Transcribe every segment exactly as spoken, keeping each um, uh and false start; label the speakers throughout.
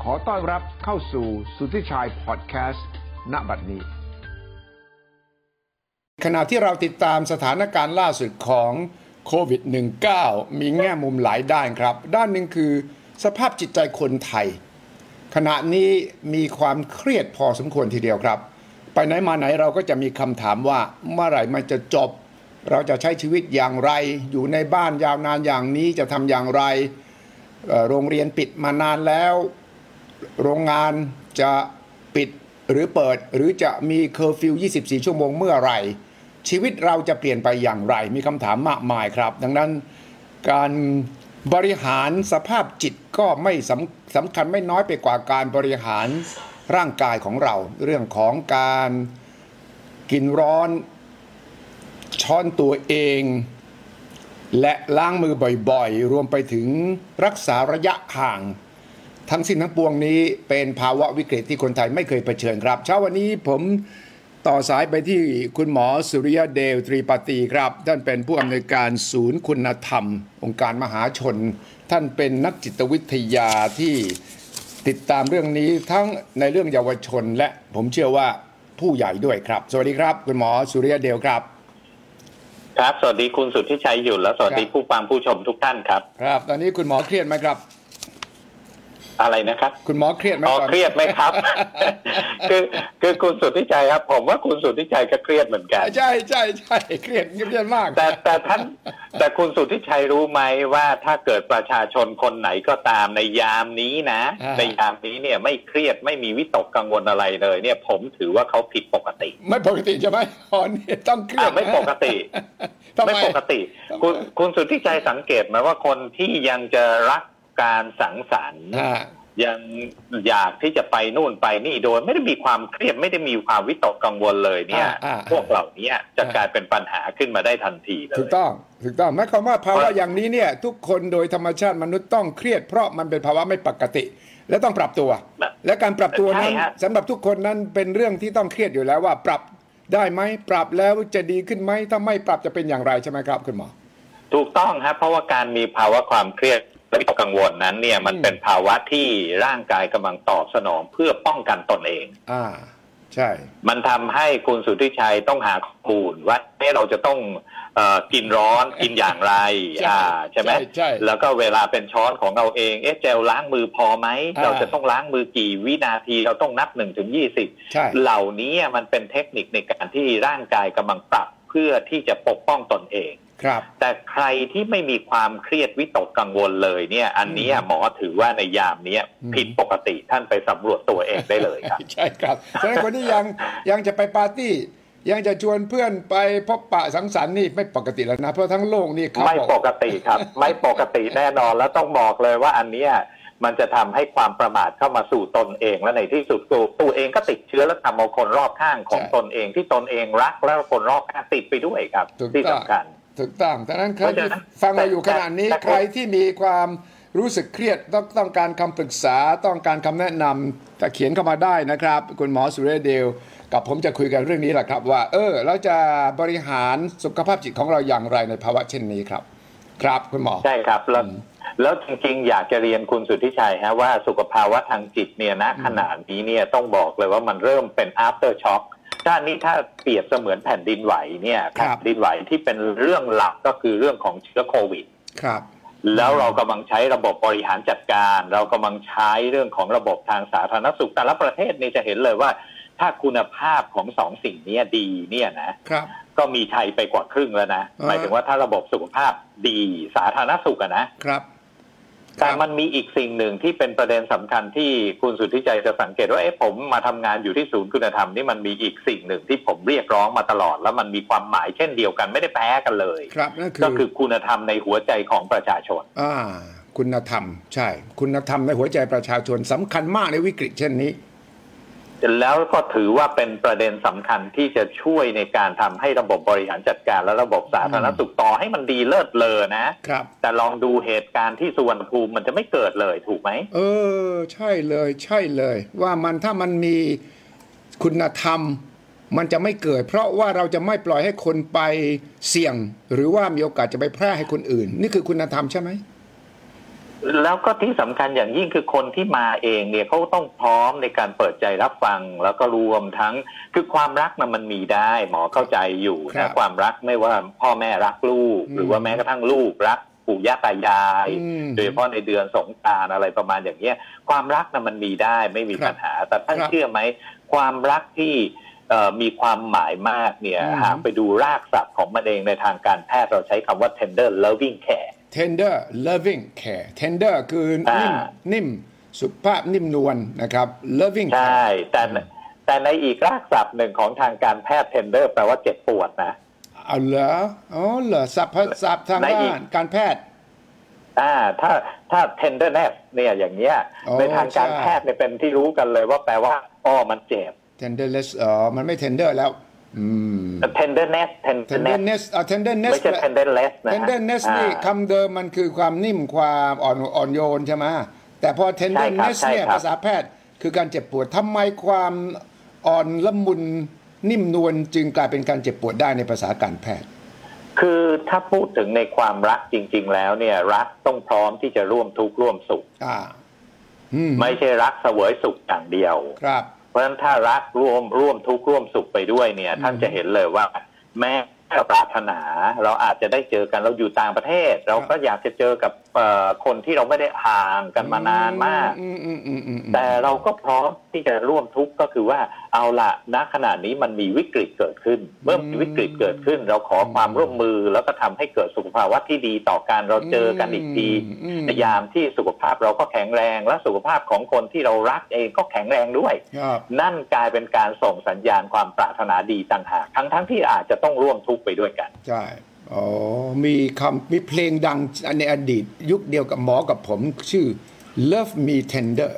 Speaker 1: ขอต้อนรับเข้าสู่สุทธิชัยพอดแคสต์ณบัดนี้ขณะที่เราติดตามสถานการณ์ล่าสุดของโควิด สิบเก้า มีแง่มุมหลายด้านครับด้านหนึ่งคือสภาพจิตใจคนไทยขณะนี้มีความเครียดพอสมควรทีเดียวครับไปไหนมาไหนเราก็จะมีคำถามว่าเมื่อไหร่มันจะจบเราจะใช้ชีวิตอย่างไรอยู่ในบ้านยาวนานอย่างนี้จะทำอย่างไรโรงเรียนปิดมานานแล้วโรงงานจะปิดหรือเปิดหรือจะมีเคอร์ฟิวยี่สิบสี่ชั่วโมงเมื่อไหร่ชีวิตเราจะเปลี่ยนไปอย่างไรมีคำถามมากมายครับดังนั้นการบริหารสภาพจิตก็ไม่สำสำคัญไม่น้อยไปกว่าการบริหารร่างกายของเราเรื่องของการกินร้อนช้อนตัวเองและล้างมือบ่อยๆรวมไปถึงรักษาระยะห่างทั้งสิ้นทั้งปวงนี้เป็นภาวะวิกฤตที่คนไทยไม่เคยเผชิญครับเช้าวันนี้ผมต่อสายไปที่คุณหมอสุริยเดลตรีปฏิครับท่านเป็นผู้อำนวยการศูนย์คุณธรรมองค์การมหาชนท่านเป็นนักจิตวิทยาที่ติดตามเรื่องนี้ทั้งในเรื่องเยาวชนและผมเชื่อว่าผู้ใหญ่ด้วยครับสวัสดีครับคุณหมอสุริยเดลครับ
Speaker 2: ครับสวัสดีคุณสุทธิชัยหยุ่นและสวัสดีผู้ฟังผู้ชมทุกท่านครับ
Speaker 1: ครับตอนนี้คุณหมอเครียดไหมครับ
Speaker 2: อะไรนะครับ
Speaker 1: คุณหมอเครียดไหม
Speaker 2: อ๋อเครียดไหมครับ คือคือคุณสุทธิชัยครับผมว่าคุณสุทธิชัยก็เครียดเหมือนกัน
Speaker 1: ใช่ใช่ใช่เครียดเครียดมาก
Speaker 2: แต่แต่ท่านแต่คุณสุทธิชัยรู้ไหมว่าถ้าเกิดประชาชนคนไหนก็ตามในยามนี้นะในยามนี้เนี่ยไม่เครียดไม่มีวิตกกังวลอะไรเลยเนี่ยผมถือว่าเขาผิดปกติ
Speaker 1: ไม่ปกติใช่ไหมอ๋อนี่ต้องเครียด
Speaker 2: ไม่ปกติไม่ปกติคุณคุณสุทธิชัยสังเกตไหมว่าคนที่ยังจะรักการสังสรรค์ยังอยากที่จะไปนู่นไปนี่โดยไม่ได้มีความเครียดไม่ได้มีความวิตกกังวลเลยเนี่ยพวกเหล่านี้จะกลายเป็นปัญหาขึ้นมาได้ทันทีเลย
Speaker 1: ถูกต้องถูกต้องหมายความว่าภาวะอย่างนี้เนี่ยทุกคนโดยธรรมชาติมนุษย์ต้องเครียดเพราะมันเป็นภาวะไม่ปกติและต้องปรับตัวและการปรับตัวนั้นสำหรับทุกคนนั้นเป็นเรื่องที่ต้องเครียดอยู่แล้วว่าปรับได้ไหมปรับแล้วจะดีขึ้นไหมถ้าไม่ปรับจะเป็นอย่างไรใช่ไหมครับคุณหมอ
Speaker 2: ถูกต้องครับเพราะว่าการมีภาวะความเครียดและวิตกกังวลนั้นเนี่ยมันเป็นภาวะที่ร่างกายกำลังตอบสนองเพื่อป้องกันตนเอง
Speaker 1: อ่าใช่
Speaker 2: มันทำให้คุณสุทธิชัยต้องหาข้อมูลว่าเราจะต้องเอ่อกินร้อนกินอย่างไรอ่าใช่ไหมแล้วก็เวลาเป็นช้อนของเราเองเอ๊ะเจลล้างมือพอไหมเราจะต้องล้างมือกี่วินาทีเราต้องนับหนึ่งถึงยี่สิบเหล่านี้มันเป็นเทคนิคในการที่ร่างกายกำลังปรับเพื่อที่จะปกป้องตนเองแต่ใครที่ไม่มีความเครียดวิตกกังวลเลยเนี่ยอันนี้หมอถือว่าในยามนี้ผิดปกติท่านไปสำรวจตัวเองได้เลยครับ
Speaker 1: ใช่ครับฉะนั้นคนที่ยังยังจะไปปาร์ตี้ยังจะชวนเพื่อนไปพบปะสังสรรค์นี่ไม่ปกติแล้วนะเพราะทั้งโลกนี่เขา
Speaker 2: ไม่ปกติครับไม่ปกติแน่นอนแล้วต้องบอกเลยว่าอันนี้มันจะทำให้ความประมาทเข้ามาสู่ตนเองและในที่สุดตัวตัวเองก็ติดเชื้อและทำเอาคนรอบข้างของตนเองที่ตนเองรักแล้วคนรอบข้างติดไปด้วยครับที่สำคัญ
Speaker 1: ถูกต้องดังนั้นใครที่ฟังเราอยู่ขณะนี้ใครที่มีความรู้สึกเครียดต้องต้องการคำปรึกษาต้องการคำแนะนำจะเขียนเข้ามาได้นะครับคุณหมอสุริยเดลกับผมจะคุยกันเรื่องนี้แหละครับว่าเออเราจะบริหารสุขภาพจิตของเราอย่างไรในภาวะเช่นนี้ครับครับคุณหมอ
Speaker 2: ใช่ครับแล้วแล้วจริงๆอยากจะเรียนคุณสุทธิชัยฮะว่าสุขภาวะทางจิตเนี่ยณขณะนี้เนี่ยต้องบอกเลยว่ามันเริ่มเป็น after shockด้านนี้ถ้าเปรียบเสมือนแผ่นดินไหวเนี่ยแผ่นดินไหวที่เป็นเรื่องหลักก็คือเรื่องของเชื้อโควิด
Speaker 1: ครับ
Speaker 2: แล้วเรากำลังใช้ระบบบริหารจัดการเรากำลังใช้เรื่องของระบบทางสาธารณสุขแต่ละประเทศนี่จะเห็นเลยว่าถ้าคุณภาพของสองสิ่งนี้ดีเนี่ยนะครับก็มีชัยไปกว่าครึ่งแล้วนะหมายถึงว่าถ้าระบบสุขภาพดีสาธารณสุขนะครับแต่มันมีอีกสิ่งหนึ่งที่เป็นประเด็นสำคัญที่คุณสุทธิชัยจะสังเกตว่าเอ๊ะผมมาทำงานอยู่ที่ศูนย์คุณธรรมนี่มันมีอีกสิ่งหนึ่งที่ผมเรียกร้องมาตลอดแล้วมันมีความหมายเช่นเดียวกันไม่ได้แพ้กันเลยก็คือคุณธรรมในหัวใจของประชาชน
Speaker 1: อ่าคุณธรรมใช่คุณธรรมในหัวใจประชาชนสำคัญมากในวิกฤตเช่นนี้
Speaker 2: แล้วก็ถือว่าเป็นประเด็นสำคัญที่จะช่วยในการทำให้ระบบบริหารจัดการและระบบสาธารณสุขต่อให้มันดีเลิศเลอนะครับแต่ลองดูเหตุการณ์ที่สุวรรณภูมิมันจะไม่เกิดเลยถูกไหม
Speaker 1: เออใช่เลยใช่เลยว่ามันถ้ามันมีคุณธรรมมันจะไม่เกิดเพราะว่าเราจะไม่ปล่อยให้คนไปเสี่ยงหรือว่ามีโอกาสจะไปแพร่ให้คนอื่นนี่คือคุณธรรมใช่ไหม
Speaker 2: แล้วก็ที่สำคัญอย่างยิ่งคือคนที่มาเองเนี่ยเขาต้องพร้อมในการเปิดใจรับฟังแล้วก็รวมทั้งคือความรักนะมันมีได้หมอเข้าใจอยู่นะความรักไม่ว่าพ่อแม่รักลูกหรือว่าแม้กระทั่งลูกรักปู่ย่าตายายโดยเฉพาะในเดือนสงกรานต์อะไรประมาณอย่างเงี้ยความรักนะมันมีได้ไม่มีปัญหาแต่ท่านเชื่อไหมความรักที่มีความหมายมากเนี่ยหากไปดูรากศัพท์ของมันเองในทางการแพทย์เราใช้คำว่า tender loving care
Speaker 1: tender loving care tender คือนิ่มนิ่มสุภาพนิ่มนวลนะครับ loving care
Speaker 2: ใช่แต่แต่ในอีกรากศัพท์หนึ่งของทางการแพทย์ tender แปลว่าเจ็บปวดนะ
Speaker 1: เอาเหรออ๋อเหรอศัพท์ศัพท์ทางด้านการแพทย์
Speaker 2: อ่าถ้าถ้า tenderness เนี่ยอย่างเงี้ยในทางการแพทย์เนี่ยเป็นที่รู้กันเลยว่าแปลว่าอ๋อมันเจ็บ
Speaker 1: tenderness อ๋อมันไม่ tender แล้วอืม
Speaker 2: tenderness
Speaker 1: tenderness อ่า tenderness
Speaker 2: ไม่ใช่ tenderless นะ
Speaker 1: tenderness นี่คำเดิมมันคือความนิ่มความอ่อนอ่อนโยนใช่ไหมแต่พอ tenderness เนี่ยภาษาแพทย์คือการเจ็บปวดทำไมความอ่อนละมุนนิ่มนวลจึงกลายเป็นการเจ็บปวดได้ในภาษาการแพทย์
Speaker 2: คือถ้าพูดถึงในความรักจริงๆแล้วเนี่ยรักต้องพร้อมที่จะร่วมทุกข์ร่วมสุข
Speaker 1: อ่า
Speaker 2: ไม่ใช่รักเสวยสุขอย่างเดียว
Speaker 1: ครับ
Speaker 2: เพราะฉะนั้นถ้ารักร่วมร่วมทุกข์ร่วมสุขไปด้วยเนี่ยท่านจะเห็นเลยว่าแม้เราปรารถนาเราอาจจะได้เจอกันเราอยู่ต่างประเทศเราก็อยากจะเจอกับคนที่เราไม่ได้ห่างกันมานานมากแต่เราก็พร้อมที่จะร่วมทุกข์ก็คือว่าเอาละณขณะนี้มันมีวิกฤตเกิดขึ้นเมื่อมีวิกฤตเกิดขึ้นเราขอความร่วมมือแล้วก็ทำให้เกิดสุขภาวะที่ดีต่อกันเราเจอกันอีกทีในยามที่สุขภาพเราก็แข็งแรงและสุขภาพของคนที่เรารักเองก็แข็งแรงด้วยนั่นกลายเป็นการส่งสัญญาณความปรารถนาดีต่างหากทั้งทั้งที่อาจจะต้องร่วมทุกข์ไปด้วยกัน
Speaker 1: ใช่อ๋อมีคำมีเพลงดังในอดีตยุคเดียวกับหมอกับผมชื่อ Love Me Tender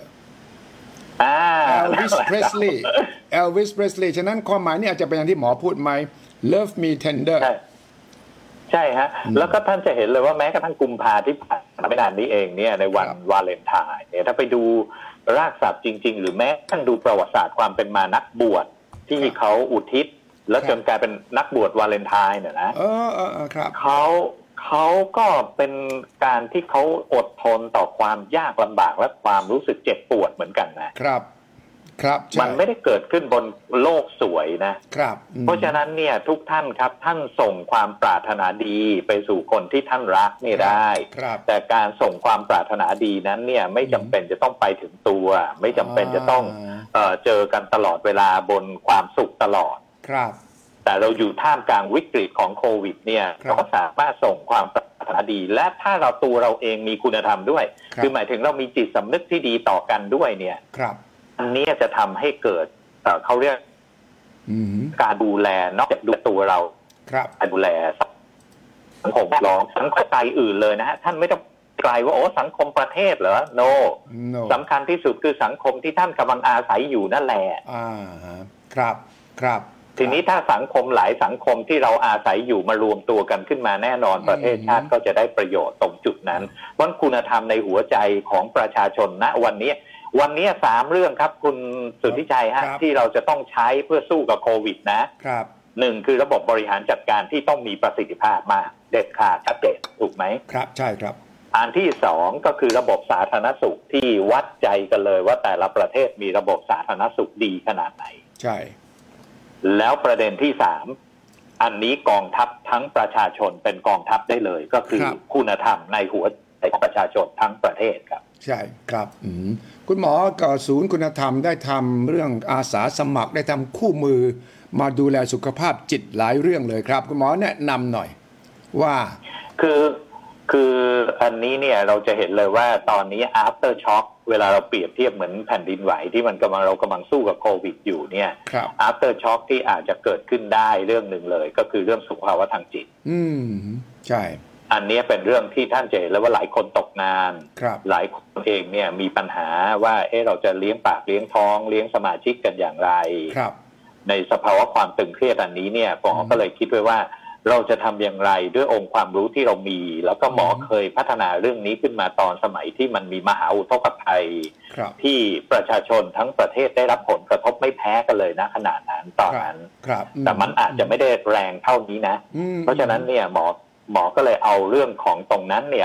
Speaker 1: Elvis Presley Elvis Presley ฉะนั้นความหมายนี่อาจจะเป็นอย่างที่หมอพูดไหม Love Me Tender
Speaker 2: ใช่ใช่ฮะแล้วก็ท่านจะเห็นเลยว่าแม้กระทั่งกุมภาที่ผ่านมาไม่นานนี้เองเนี่ยในวันวาเลนไทน์เนี่ยถ้าไปดูรากศัพท์จริงๆหรือแม้กระทั่งดูประวัติศาสตร์ความเป็นมานักบวชที่เขาอุทิศแล้วจนกลายเป็นนักบวชวาเลนไทน์เนี่ยนะ
Speaker 1: เออเออครับ
Speaker 2: เขาเขาก็เป็นการที่เขาอดทนต่อความยากลำบากและความรู้สึกเจ็บปวดเหมือนกันนะครับ
Speaker 1: ครับ
Speaker 2: มันไม่ได้เกิดขึ้นบนโลกสวยนะครับเพราะฉะนั้นเนี่ยทุกท่านครับท่านส่งความปรารถนาดีไปสู่คนที่ท่านรักนี่ได้แต่การส่งความปรารถนาดีนั้นเนี่ยไม่จำเป็นจะต้องไปถึงตัวไม่จำเป็นจะต้องเอ่อเจอกันตลอดเวลาบนความสุขตลอด
Speaker 1: ครับ
Speaker 2: แต่เราอยู่ท่ามกลางวิกฤตของโควิดเนี่ยเราก็สามารถส่งความปรารถนาดีและถ้าเราตัวเราเองมีคุณธรรมด้วยคือหมายถึงเรามีจิตสำนึกที่ดีต่อกันด้วยเนี่ยอันนี้จะทำให้เกิดเขาเรียกการดูแลนอกจากดูตัวเราการดูแลสังคมล้อมสังคมไกลอื่นเลยนะฮะท่านไม่ต้องไกลว่าโอ้สังคมประเทศเหรอโน
Speaker 1: no.
Speaker 2: สำคัญที่สุดคือสังคมที่ท่านกำลังอาศัยอยู่นั่นแหละ
Speaker 1: อ่าครับครับ
Speaker 2: ทีนี้ถ้าสังคมหลายสังคมที่เราอาศัยอยู่มารวมตัวกันขึ้นมาแน่นอนประเทศชาติก็จะได้ประโยชน์ตรงจุดนั้นเพราะคุณธรรมในหัวใจของประชาชนณวันนี้วันนี้สามเรื่องครับคุณสุทธิชัยฮะที่เราจะต้องใช้เพื่อสู้กับโควิดนะครับหนึ่งคือระบบบริหารจัดการที่ต้องมีประสิทธิภาพมากเด็ดขาดชัดเจนถูกไหม
Speaker 1: ครับใช่ครับ
Speaker 2: อันที่สองก็คือระบบสาธารณสุขที่วัดใจกันเลยว่าแต่ละประเทศมีระบบสาธารณสุขดีขนาดไหน
Speaker 1: ใช่
Speaker 2: แล้วประเด็นที่สามอันนี้กองทัพทั้งประชาชนเป็นกองทัพได้เลยก็คือคุณธรรมในหัวใจของประชาชนทั้งประเทศครับ
Speaker 1: ใช่ครับคุณหมอกับศูนย์คุณธรรมได้ทำเรื่องอาสาสมัครได้ทำคู่มือมาดูแลสุขภาพจิตหลายเรื่องเลยครับคุณหมอแนะนำหน่อยว่า
Speaker 2: คือคืออันนี้เนี่ยเราจะเห็นเลยว่าตอนนี้ after shock เวลาเราเปรียบเทียบเหมือนแผ่นดินไหวที่มันกำลังเรากำลังสู้กับโควิดอยู่เนี่ย after shock ที่อาจจะเกิดขึ้นได้เรื่องหนึ่งเลยก็คือเรื่องสุขภาวะทางจิต
Speaker 1: อืมใช่
Speaker 2: อันนี้เป็นเรื่องที่ท่านเจอแล้วว่าหลายคนตกงานหลายคนเองเนี่ยมีปัญหาว่าเออเราจะเลี้ยงปากเลี้ยงท้องเลี้ยงสมาชิกกันอย่างไรในสภาวะความตึงเครียดอันนี้เนี่ยหมอก็เลยคิดไว้ว่าเราจะทำอย่างไรด้วยองค์ความรู้ที่เรามีแล้วก็หมอเคยพัฒนาเรื่องนี้ขึ้นมาตอนสมัยที่มันมีมหาอุทกภัยที่ประชาชนทั้งประเทศได้รับผลกระทบไม่แพ้กันเลยนะขนาดนั้นตอนนั้นแต่มันอาจจะไม่ได้แรงเท่านี้นะเพราะฉะนั้นเนี่ยหมอหมอก็เลยเอาเรื่องของตรงนั้นเนี่ยเอามา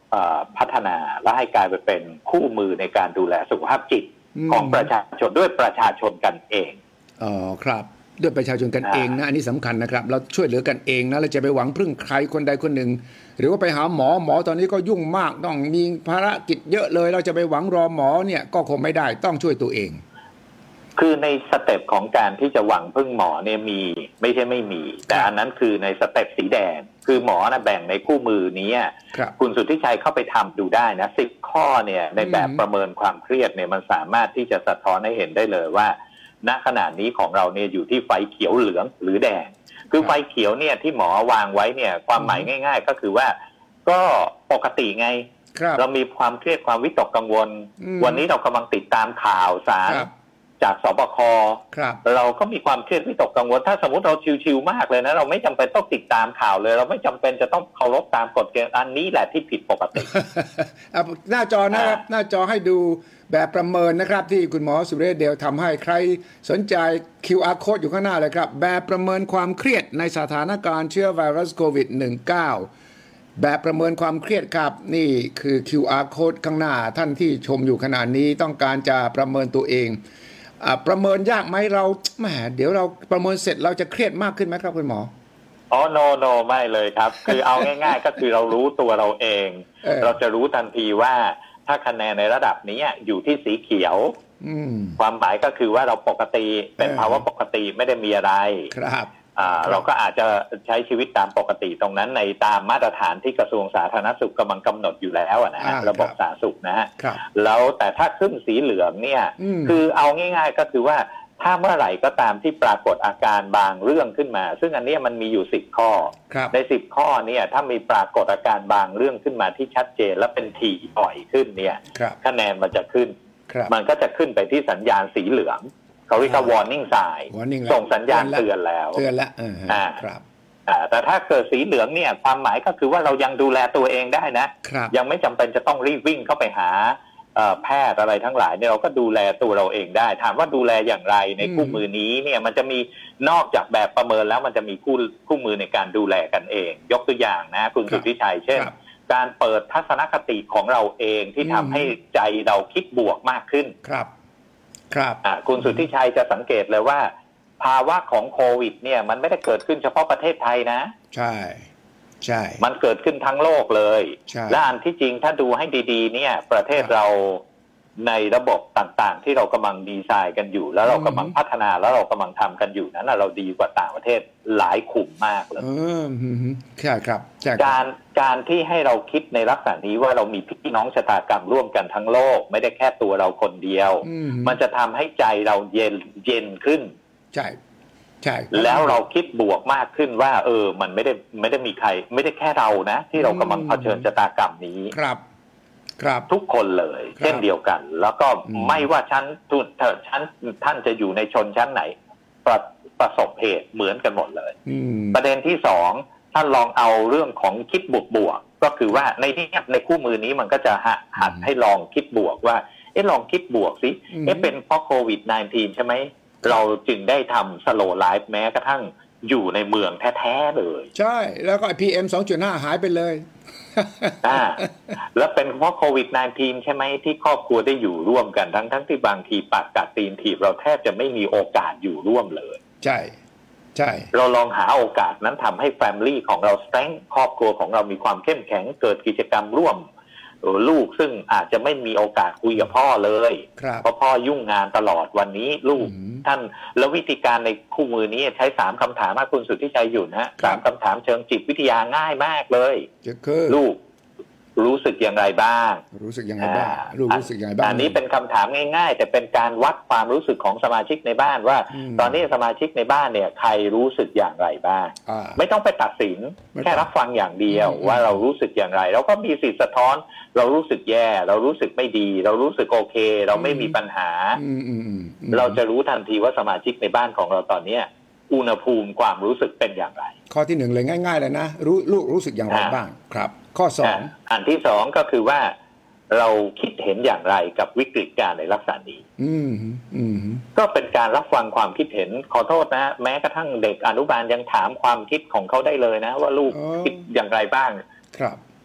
Speaker 2: พัฒนาและให้กลายไปเป็นคู่มือในการดูแลสุขภาพจิตของประชาชนด้วยประชาชนกันเอง
Speaker 1: อ๋อครับด้วยประชาชนกันเองนะอันนี้สำคัญนะครับเราช่วยเหลือกันเองนะเราจะไปหวังพึ่งใครคนใดคนหนึ่งหรือว่าไปหาหมอหมอตอนนี้ก็ยุ่งมากต้องมีภารกิจเยอะเลยเราจะไปหวังรอหมอเนี่ยก็คงไม่ได้ต้องช่วยตัวเอง
Speaker 2: คือในสเต็ปของการที่จะหวังพึ่งหมอเนี่ยมีไม่ใช่ไม่มีแต่อันนั้นคือในสเต็ปสีแดงคือหมอนะแบ่งในคู่มือนี้คุณสุทธิชัยเข้าไปทำดูได้นะสิบข้อเนี่ยในแบบประเมินความเครียดเนี่ยมันสามารถที่จะสะท้อนให้เห็นได้เลยว่าณขณะนี้ของเราเนี่ยอยู่ที่ไฟเขียวเหลืองหรือแดงคือไฟเขียวเนี่ยที่หมอวางไว้เนี่ยความหมายง่ายๆก็คือว่าก็ปกติไงเรามีความเครียดความวิตกกังวลวันนี้เรากำลังติดตามข่าวสารจากสบคเราก็มีความเครียดวิตกกังวลถ้าสมมติเราชิวๆมากเลยนะเราไม่จำเป็นต้องติดตามข่าวเลยเราไม่จำเป็นจะต้องเคารพตามกฎเกณฑ์อันนี้แหละที่ผิดปกติ
Speaker 1: หน้าจอนะครับหน้าจอให้ดูแบบประเมินนะครับที่คุณหมอสุเรศเดลทำให้ใครสนใจ คิว อาร์ Code อยู่ข้างหน้าเลยครับแบบประเมินความเครียดในสถานการณ์เชื้อไวรัสโควิด สิบเก้า แบบประเมินความเครียดครับนี่คือ คิว อาร์ Code ข้างหน้าท่านที่ชมอยู่ขณะนี้ต้องการจะประเมินตัวเองประเมินยากไหมเราแหมเดี๋ยวเราประเมินเสร็จเราจะเครียดมากขึ้นไหมครับคุณหมอ
Speaker 2: อ๋อ no no ไม่เลยครับคือเอาง่ายๆก็คือเรารู้ตัวเราเองเออเราจะรู้ทันทีว่าถ้าคะแนนในระดับนี้อยู่ที่สีเขียวความหมายก็คือว่าเราปกติเป็นภาวะปกติไม่ได้มีอะไร
Speaker 1: ครับ
Speaker 2: เราก็อาจจะใช้ชีวิตตามปกติตรงนั้นในตามมาตรฐานที่กระทรวงสาธารณสุขกำลังกำหนดอยู่แล้วนะฮะระบบสาธารณสุขนะฮะแล้วแต่ถ้าขึ้นสีเหลืองเนี่ยคือเอาง่ายๆก็คือว่าถ้าเมื่อไหร่ก็ตามที่ปรากฏอาการบางเรื่องขึ้นมาซึ่งอันนี้มันมีอยู่สิบข้อในสิบข้อเนี่ยถ้ามีปรากฏอาการบางเรื่องขึ้นมาที่ชัดเจนและเป็นถี่บ่อยขึ้นเนี่ยคะแนนมันจะขึ้นมันก็จะขึ้นไปที่สัญญาณสีเหลืองเขาเรียกว่า warning sign ส่งสัญญาณเตือนแล้ว
Speaker 1: เตือนแล้วอ่าครับ
Speaker 2: แต่ถ้าเกิดสีเหลืองเนี่ยความหมายก็คือว่าเรายังดูแลตัวเองได้นะยังไม่จำเป็นจะต้องรีบวิ่งเข้าไปหาแพทย์อะไรทั้งหลายเนี่ยเราก็ดูแลตัวเราเองได้ถามว่าดูแลอย่างไรในคู่มือนี้เนี่ยมันจะมีนอกจากแบบประเมินแล้วมันจะมีคู่คู่มือในการดูแลกันเองยกตัวอย่างนะคุณสุทธิชัยเช่นการเปิดทัศนคติของเราเองที่ทำให้ใจเราคิดบวกมากขึ้น
Speaker 1: ครับครับ
Speaker 2: คุณสุทธิชัยจะสังเกตเลยว่าภาวะของโควิดเนี่ยมันไม่ได้เกิดขึ้นเฉพาะประเทศไทยนะ
Speaker 1: ใช่ใช่
Speaker 2: มันเกิดขึ้นทั้งโลกเลยและอันที่จริงถ้าดูให้ดีๆเนี่ยประเทศเราในระบบต่างๆที่เรากำลังดีไซน์กันอยู่แล้วเรากำลังพัฒนาแล้วเรากำลังทำกันอยู่นั้นเราดีกว่าต่างประเทศหลายขุมมากเลย
Speaker 1: ใช่ครับ
Speaker 2: การการที่ให้เราคิดในลักษณะนี้ว่าเรามีพี่น้องชะตากรรมร่วมกันทั้งโลกไม่ได้แค่ตัวเราคนเดียวมันจะทำให้ใจเราเย็นเย็นขึ้น
Speaker 1: ใช่ใช่
Speaker 2: แล้วเราคิดบวกมากขึ้นว่าเออมันไม่ได้ไม่ได้มีใครไม่ได้แค่เรานะที่เรากำลังเผชิญชะตากรรมนี้
Speaker 1: ครับครับ
Speaker 2: ทุกคนเลยเช่นเดียวกันแล้วก็ไม่ว่าชั้นทุนเธอชั้นท่านจะอยู่ในชนชั้นไหนประประสบเหตุเหมือนกันหมดเลยประเด็นที่สองท่านลองเอาเรื่องของคิดบวกบวกก็คือว่าในที่ในคู่มือนี้มันก็จะหัดให้ลองคิดบวกว่าเอ๊ะลองคิดบวกสิเอ๊ะเป็นเพราะโควิด สิบเก้า ใช่ไหมเราจึงได้ทำสโลว์ไลฟ์แม้กระทั่งอยู่ในเมืองแท้ๆเลย
Speaker 1: ใช่แล้วก็ พี เอ็ม สองจุดห้า หายไปเลย
Speaker 2: อ่าแล้วเป็นเพราะโควิด สิบเก้า ใช่ไหมที่ครอบครัวได้อยู่ร่วมกันทั้งทั้งที่บางทีปากกัดตีนถีบเราแทบจะไม่มีโอกาสอยู่ร่วมเลย
Speaker 1: ใช่ใช่
Speaker 2: เราลองหาโอกาสนั้นทำให้แฟมิลี่ของเราสเต็งครอบครัวของเรามีความเข้มแข็งเกิดกิจกรรมร่วมลูกซึ่งอาจจะไม่มีโอกาสคุยกับพ่อเลยเพราะพ่อยุ่งงานตลอดวันนี้ลูกท่านแล้ววิธีการในคู่มือนี้ใช้สามคำถามคุณสุทธิชัยอยู่นะสามคำถามเชิงจิตวิทยาง่ายมากเลยลูกรู้สึกอย่างไรบ้าง
Speaker 1: รู้สึกยังไงบ้างรู้สึกยังไงบ้าง
Speaker 2: อันนี้เป็นคำถามง่ายๆแต่เป็นการวัดความรู้สึกของสมาชิกในบ้านว่าตอนนี้สมาชิกในบ้านเนี่ยใครรู้สึกอย่างไรบ้างไม่ต้องไปตัดสินแค่รับฟังอย่างเดียวว่าเรารู้สึกอย่างไรเราก็มีสิทธิ์สะท้อนเรารู้สึกแย่เรารู้สึกไม่ดีเรารู้สึกโอเคเราไม่มีปัญหาเราจะรู้ทันทีว่าสมาชิกในบ้านของเราตอนนี้อุณหภูมิความรู้สึกเป็นอย่างไร
Speaker 1: ข้อที่หนึ่งเลยง่ายๆเลยนะรู้ลูกรู้สึกอย่างไรบ้างครับข้อสอง
Speaker 2: อันที่สองก็คือว่าเราคิดเห็นอย่างไรกับวิกฤตการณ์ในลักษณะนี้ก็เป็นการรับฟังความคิดเห็นขอโทษนะแม้กระทั่งเด็กอนุบาลยังถามความคิดของเขาได้เลยนะว่าลูกคิดอย่างไรบ้าง
Speaker 1: ครับ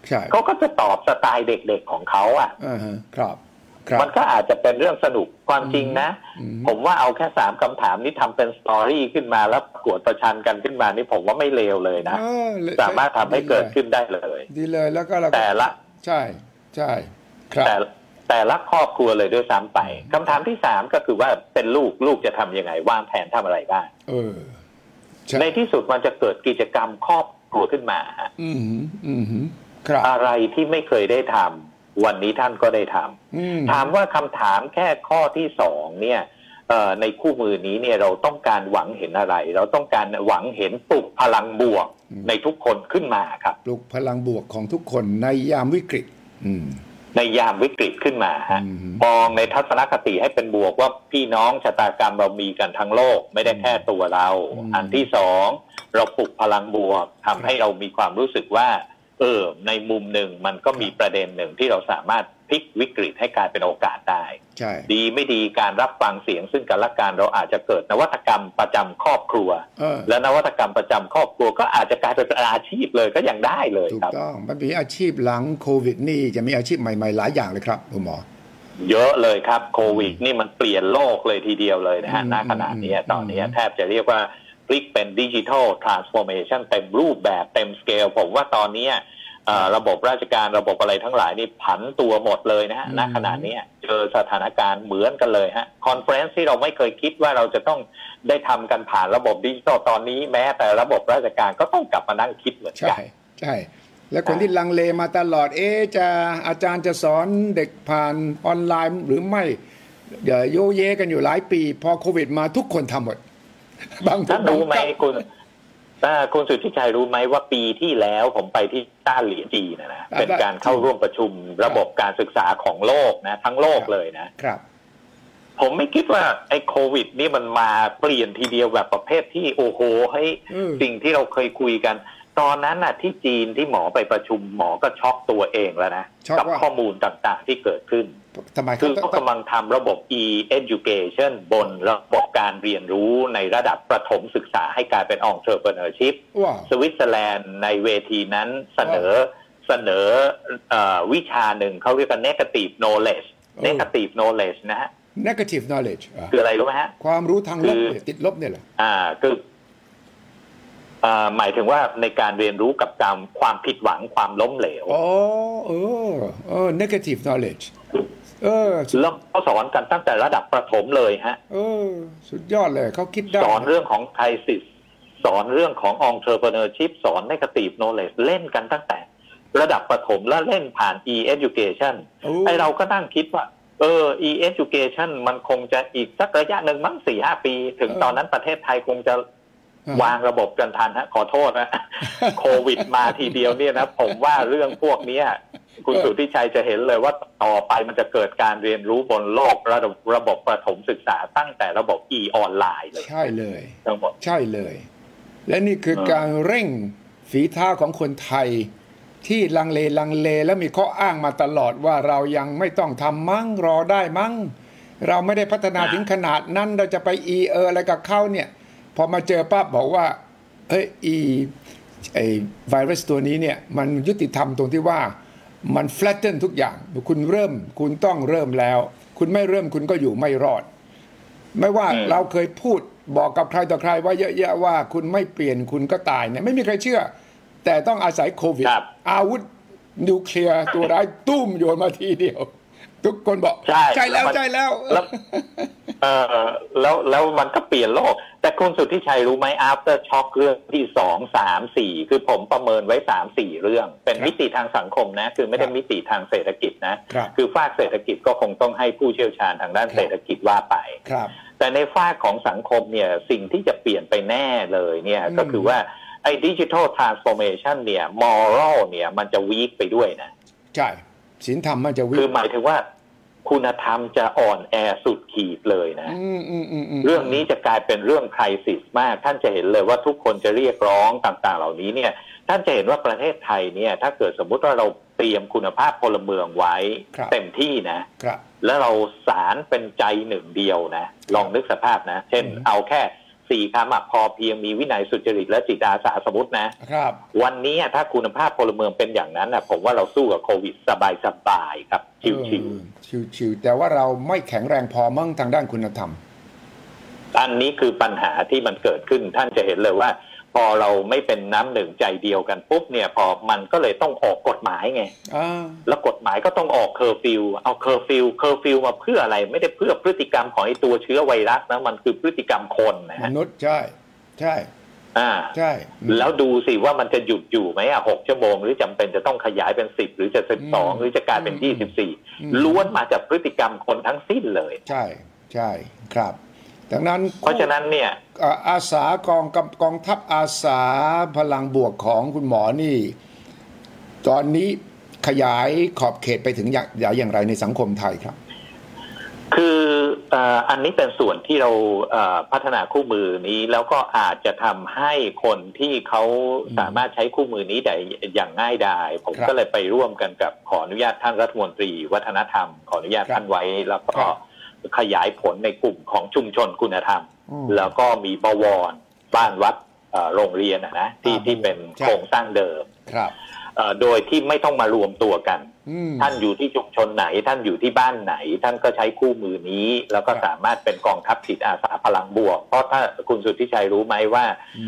Speaker 2: เขาก็จะตอบสไตล์เด็กๆของเขาอ่ะ
Speaker 1: ครับ
Speaker 2: มันก็อาจจะเป็นเรื่องสนุกความจริงนะผมว่าเอาแค่สามคำถามนี้ทำเป็นสตอรี่ขึ้นมาแล้วประกวดประชันกันขึ้นมานี่ผมว่าไม่เลวเลยนะสามารถทำให้เกิดขึ้นได้เลย
Speaker 1: ดีเลยแล้วก็
Speaker 2: แต่ละ
Speaker 1: ใช่ใช่ครับ
Speaker 2: แต่แต่ละครอบครัวเลยด้วยซ้ำไปคำถามที่สามก็คือว่าเป็นลูกลูกจะทำยังไงวางแผนทำอะไรบ้าง
Speaker 1: เออ
Speaker 2: ในที่สุดมันจะเกิดกิจกรรมครอบครัวขึ้นมา
Speaker 1: อืมอืมครับ
Speaker 2: อะไรที่ไม่เคยได้ทำวันนี้ท่านก็ได้ทำถามว่าคำถามแค่ข้อที่สองเนี่ยในคู่มือนี้เนี่ยเราต้องการหวังเห็นอะไรเราต้องการหวังเห็นปลุกพลังบวกในทุกคนขึ้นมาครับ
Speaker 1: ปลุกพลังบวกของทุกคนในยามวิกฤต
Speaker 2: ในยามวิกฤตขึ้นมาฮะมองในทัศนคติให้เป็นบวกว่าพี่น้องชะตากรรมเรามีกันทั้งโลกไม่ได้แค่ตัวเราอันที่สองเราปลุกพลังบวกทำให้เรามีความรู้สึกว่าเออในมุมหนึ่งมันก็มีประเด็นหนึ่งที่เราสามารถพลิกวิกฤตให้กลายเป็นโอกาสได้ดีไม่ดีการรับฟังเสียงซึ่งกันและกันเราอาจจะเกิดนวัตกรรมประจำครอบครัวและนวัตกรรมประจำครอบครัวก็อาจจะกลายเป็นอาชีพเลยก็ยังได้เลยครับ
Speaker 1: ถูกต้องมันมีอาชีพหลังโควิดนี่จะมีอาชีพใหม่ๆหลายอย่างเลยครับคุณหมอ
Speaker 2: เยอะเลยครับโควิดนี่มันเปลี่ยนโลกเลยทีเดียวเลยนะฮะณขณะนี้ตอนนี้แทบจะเรียกว่าพลิกเป็นดิจิทัลทรานส์ฟอร์เมชันเต็มรูปแบบเต็มสเกลผมว่าตอนนี้ระบบราชการระบบอะไรทั้งหลายนี่ผันตัวหมดเลยนะฮะณขณะนี้เจอสถานการณ์เหมือนกันเลยฮะคอนเฟอเรนซ์ที่เราไม่เคยคิดว่าเราจะต้องได้ทำกันผ่านระบบดิจิทัลตอนนี้แม้แต่ระบบราชการก็ต้องกลับมานั่งคิดเหมือนกัน
Speaker 1: ใช่ใช่และคนที่ลังเลมาตลอดเอ๊ะจะอาจารย์จะสอนเด็กผ่านออนไลน์หรือไม่เดี๋ยวโยเยกันอยู่หลายปีพอโควิดมาทุกคนทำหมด
Speaker 2: บางท่านรู้ไหมคุณคุณสุทธิชัยรู้ไหมว่าปีที่แล้วผมไปที่ต้าเหลียจีนะนะเป็นการเข้าร่วมประชุมระบบการศึกษาของโลกนะทั้งโลกเลยนะครับผมไม่คิดว่าไอ้โควิดนี่มันมาเปลี่ยนทีเดียวแบบประเภทที่โอ้โหให้สิ่งที่เราเคยคุยกันตอนนั้นน่ะที่จีนที่หมอไปประชุมหมอก็ช็อกตัวเองแล้วนะกับข้อมูลต่างๆที่เกิดขึ้นคือเขากำลังทำระบบ e-education บนระบบการเรียนรู้ในระดับประถมศึกษาให้กลายเป็น entrepreneurship สวิตเซอร์แลนด์ในเวทีนั้นเสนอเสนอวิชาหนึ่งเขาเรียกว่า negative knowledge negative knowledge นะฮะ
Speaker 1: negative knowledge
Speaker 2: คืออะไรรู้ไหมฮะ
Speaker 1: ความรู้ทางลบติดลบเนี่ยเหรอ
Speaker 2: อ่าคือหมายถึงว่าในการเรียนรู้กับการความผิดหวังความล้มเหลว
Speaker 1: อ๋อเออเออ negative knowledge เออ
Speaker 2: แล้วเขาสอนกันตั้งแต่ระดับประถมเลยฮะ
Speaker 1: เออสุดยอดเลยเขาคิดได้
Speaker 2: สอนเรื่องของ crisis สอนเรื่องของ entrepreneurship สอน negative knowledge เล่นกันตั้งแต่ระดับประถมแล้วเล่นผ่าน e-education ไอเราก็นั่งคิดว่าเออ e-education มันคงจะอีกสักระยะหนึ่งมั้ง สี่ห้า ปีถึงตอนนั้นประเทศไทยคงจะวางระบบกันทันฮะขอโทษนะโควิดมาทีเดียวเนี่ยนะผมว่าเรื่องพวกนี้คุณสุทธิชัยจะเห็นเลยว่าต่อไปมันจะเกิดการเรียนรู้บนโลกระบบระบบประถมศึกษาตั้งแต่ระบบ e ออนไลน์เลย
Speaker 1: ใช่เลย
Speaker 2: ทั้งหมด
Speaker 1: ใช่เลยและนี่คือการเร่งฝีเท้าของคนไทยที่ลังเลลังเลแล้วมีข้ออ้างมาตลอดว่าเรายังไม่ต้องทำมั้งรอได้มั้งเราไม่ได้พัฒนาถึงขนาดนั้นเราจะไป e เอออะไรกับเขาเนี่ยพอมาเจอปั๊บบอกว่าเฮ้ยอีไอไวรัสตัวนี้เนี่ยมันยุติธรรมตรงที่ว่ามัน flatten ทุกอย่างคุณเริ่มคุณต้องเริ่มแล้วคุณไม่เริ่มคุณก็อยู่ไม่รอดไม่ว่าเราเคยพูดบอกกับใครต่อใครว่าเยอะแยะว่าคุณไม่เปลี่ยนคุณก็ตายเนี่ยไม่มีใครเชื่อแต่ต้องอาศัยโควิดอาวุธนิวเคลียร์ตัวร้ายตุ้มโยนมาทีเดียวทุกคนบอกใช่แล้วใช่แล้ว
Speaker 2: เออแล้วแล้วมันก็เปลี่ยนโลกแต่คุณสุทธิชัยรู้ไหม after shock เรื่องที่สองสามสี่คือผมประเมินไว้สามสี่เรื่องเป็นมิติทางสังคมนะคือไม่ได้มิติทางเศรษฐกิจนะคือฝากเศรษฐกิจก็คงต้องให้ผู้เชี่ยวชาญทางด้านเศรษฐกิจว่าไปแต่ในฝากของสังคมเนี่ยสิ่งที่จะเปลี่ยนไปแน่เลยเนี่ยก็คือว่าไอ้ดิจิทัลทรานส์ฟอร์เมชันเนี่ยมอรัลเนี่ยมันจะวีคไปด้วยนะ
Speaker 1: ใช่ศีลธรรมมันจะวีค
Speaker 2: คือหมายถึงว่าคุณธรรมจะอ่อนแอสุดขีดเลยนะเรื่องนี้จะกลายเป็นเรื่องไครซิสมากท่านจะเห็นเลยว่าทุกคนจะเรียกร้องต่างๆเหล่านี้เนี่ยท่านจะเห็นว่าประเทศไทยเนี่ยถ้าเกิดสมมุติว่าเราเตรียมคุณภาพพลเมืองไว้เต็มที่นะแล้วเราสารเป็นใจหนึ่งเดียวนะลองนึกสภาพนะเช่นเอาแค่สี่คำอ่ะพอเพียงมีวินัยสุจริตและจิตอาสาสมมุตินะครับวันนี้ถ้าคุณภาพพลเมืองเป็นอย่างนั้นนะผมว่าเราสู้กับโควิดสบายๆครับชิวๆ
Speaker 1: ชิวๆแต่ว่าเราไม่แข็งแรงพอมั่งทางด้านคุณธรรม
Speaker 2: อันนี้คือปัญหาที่มันเกิดขึ้นท่านจะเห็นเลยว่าพอเราไม่เป็นน้ำหนึ่งใจเดียวกันปุ๊บเนี่ยพอมันก็เลยต้องออกกฎหมายไงแล้วกฎหมายก็ต้องออกเคอร์ฟิวเอาเคอร์ฟิวเคอร์ฟิวมาเพื่ออะไรไม่ได้เพื่อพฤติกรรมของไอ้ตัวเชื้อไวรัสนะมันคือพฤติกรรมคนนะฮะ
Speaker 1: มนุษย์ใช่ใช่
Speaker 2: อ่า
Speaker 1: ใช่
Speaker 2: แล้วดูสิว่ามันจะหยุดอยู่ไหมอ่ะหกชั่วโมงหรือจำเป็นจะต้องขยายเป็นสิบหรือจะสิบสองหรือจะกลายเป็นยี่สิบสี่ล้วนมาจากพฤติกรรมคนทั้งสิ้นเลย
Speaker 1: ใช่ใช่ครับดังนั้น
Speaker 2: เพราะฉะนั้นเนี่ย
Speaker 1: อาสากองกองทัพอาสาพลังบวกของคุณหมอนี่ตอนนี้ขยายขอบเขตไปถึงอย่างอย่างไรในสังคมไทยครับ
Speaker 2: คืออันนี้เป็นส่วนที่เราพัฒนาคู่มือนี้แล้วก็อาจจะทำให้คนที่เขาสามารถใช้คู่มือนี้ได้อย่างง่ายดายผมก็เลยไปร่วมกันกับขออนุญาตท่านรัฐมนตรีวัฒนธรรมขออนุญาตท่านไว้แล้วก็ขยายผลในกลุ่มของชุมชนคุณธรรมแล้วก็มีบวรบ้านวัดโรงเรียนนะที่ที่เป็นโครงสร้างเดิมโดยที่ไม่ต้องมารวมตัวกันท่านอยู่ที่ชุมชนไหนท่านอยู่ที่บ้านไหนท่านก็ใช้คู่มือนี้แล้วก็สามารถเป็นกองทัพจิตอาสาพลังบวกเพราะถ้าคุณสุทธิชัยรู้ไหมว่า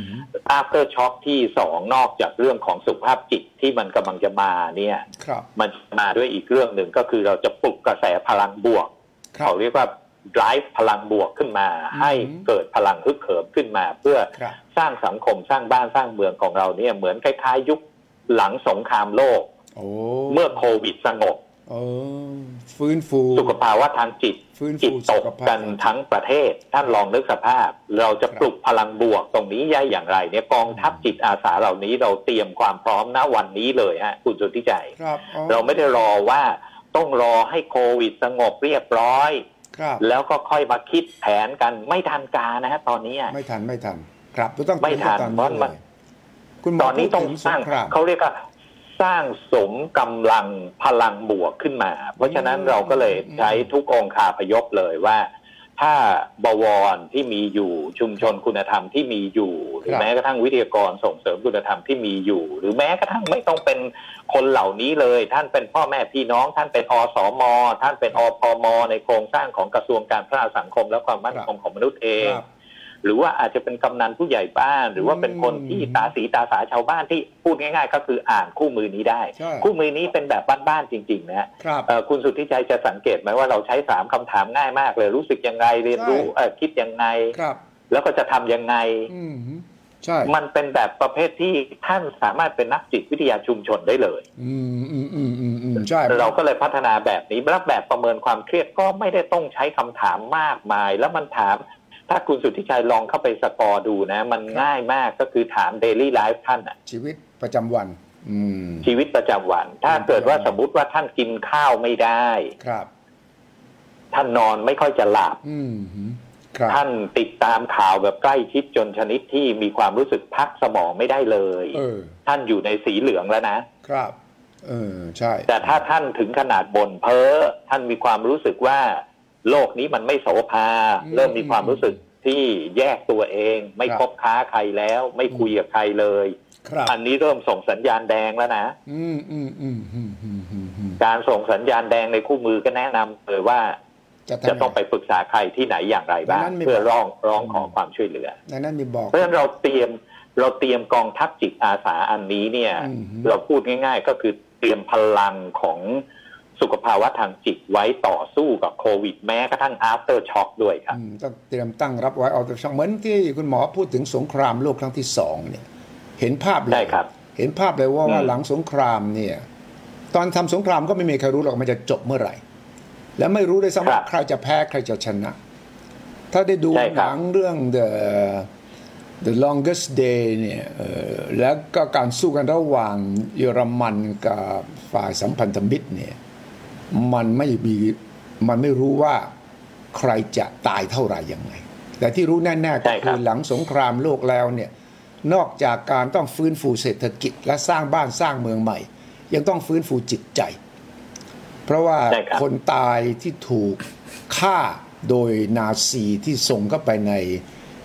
Speaker 2: after shock ที่สองนอกจากเรื่องของสุขภาพจิตที่มันกำลังจะมาเนี่ยมันมาด้วยอีกเรื่องหนึ่งก็คือเราจะปลุกกระแสพลังบวกเขาเรียกว่า drive พลังบวกขึ้นมาให้เกิดพลังฮึกเหิมขึ้นมาเพื่อสร้างสังคมสร้างบ้านสร้างเมืองของเราเนี่ยเหมือนคล้ายๆยุคหลังสงครามโลกเมื่อโควิดสงบ
Speaker 1: ฟื้นฟู
Speaker 2: สุขภาวะทางจิตจิตตกกันทั้งประเทศท่านลองนึกสภาพเราจะปลุกพลังบวกตรงนี้ได้อย่างไรเนี่ยกองทัพจิตอาสาเหล่านี้เราเตรียมความพร้อมณวันนี้เลยฮะคุณสุทธิชัยเราไม่ได้รอว่าต้องรอให้โควิดสงบเรียบร้อยแล้วก็ค่อยมาคิดแผนกันไม่ทันการนะฮะตอนนี้
Speaker 1: ไม่ทันไม่ทันครับต้อง
Speaker 2: ไม่ทันเพราะมันตอนนี้ต้องสร้างเขาเรียกว่าสร้างสมกำลังพลังบวกขึ้นมาเพราะฉะนั้นเราก็เลยใช้ทุกองค์คาพยพเลยว่าถ้าบวรที่มีอยู่ชุมชนคุณธรรมที่มีอยู่หรือแม้กระทั่งวิทยากรส่งเสริมคุณธรรมที่มีอยู่หรือแม้กระทั่งไม่ต้องเป็นคนเหล่านี้เลยท่านเป็นพ่อแม่พี่น้องท่านเป็นอสม.ท่านเป็นอพม.ในโครงสร้างของกระทรวงการพัฒนาสังคมและความมั่นคงของมนุษย์เองหรือว่าอาจจะเป็นกำนันผู้ใหญ่บ้านหรือว่าเป็นคนที่ตาสีตาสาชาวบ้านที่พูดง่ายๆก็คืออ่านคู่มือนี้ได้คู่มือนี้เป็นแบบบ้านๆจริงๆนะคุณสุทธิชัยจะสังเกตไหมว่าเราใช้สามคำถามง่ายมากเลยรู้สึกยังไงเรียนรู้คิดยังไงแล้วก็จะทำยังไง
Speaker 1: ใช่
Speaker 2: มันเป็นแบบประเภทที่ท่านสามารถเป็นนักจิตวิทยาชุมชนได้เลย
Speaker 1: อืมอืมอืมอืมอืมใช่
Speaker 2: เราก็เลยพัฒนาแบบนี้แล้วแบบประเมินความเครียดก็ไม่ได้ต้องใช้คำถามมากมายแล้วมันถามถ้าคุณสุทธิชัยลองเข้าไปสกอร์ดูนะมันง่ายมากก็คือถาม daily life ท่านอ่ะ
Speaker 1: ชีวิตประจำวัน
Speaker 2: ชีวิตประจำวันถ้าเกิดว่าสมมุติว่าท่านกินข้าวไม่ได้
Speaker 1: ครับ
Speaker 2: ท่านนอนไม่ค่อยจะหลับท่านติดตามข่าวแบบใกล้ชิดจนชนิดที่มีความรู้สึกพักสมองไม่ได้เลยท่านอยู่ในสีเหลืองแล้วนะครับ
Speaker 1: เออใช่
Speaker 2: แต่ถ้าท่านถึงขนาดบ่นเพ้อท่านมีความรู้สึกว่าโลกนี้มันไม่โสภาเริ่มมีความรู้สึกที่แยกตัวเองไม่คบค้าใครแล้วไม่คุยกับใครเลยอันนี้เริ่มส่งสัญญาณแดงแล้วนะการส่งสัญญาณแดงในคู่มือก็แนะนำเลยว่าจะต้องไปปรึกษาใครที่ไหนอย่างไรบ้างเพื่อร้องร้องขอความช่วยเหลือเพราะฉะนั้นเราเตรียมเราเตรียมกองทัพจิตอาสาอันนี้เนี่ยเราพูดง่ายๆก็คือเตรียมพลังของสุขภาวะทางจิตไว้ต่อสู้กับโควิดแม้กระทั่ง after shock ด้วยครับ
Speaker 1: ต้องเตรียมตั้งรับไว้ after shock เหมือนที่คุณหมอพูดถึงสงครามโลกครั้งที่สองเนี่ยเห็นภาพเลยเห็นภาพเลยว่าว่าหลังสงครามเนี่ยตอนทำสงครามก็ไม่มีใครรู้หรอกมันจะจบเมื่อไหร่และไม่รู้เลยซ้ำว่าใครจะแพ้ใครจะชนะถ้าได้ดูหนังเรื่อง the the longest day เนี่ยแล้วก็การสู้กันระหว่างเยอรมันกับฝ่ายสัมพันธมิตรเนี่ยมันไม่มีมันไม่รู้ว่าใครจะตายเท่าไหร่ยังไงแต่ที่รู้แน่ๆก็คือหลังสงครามโลกแล้วเนี่ยนอกจากการต้องฟื้นฟูเศรษฐกิจและสร้างบ้านสร้างเมืองใหม่ยังต้องฟื้นฟูจิตใจเพราะว่าคนตายที่ถูกฆ่าโดยนาซีที่ส่งเข้าไปใน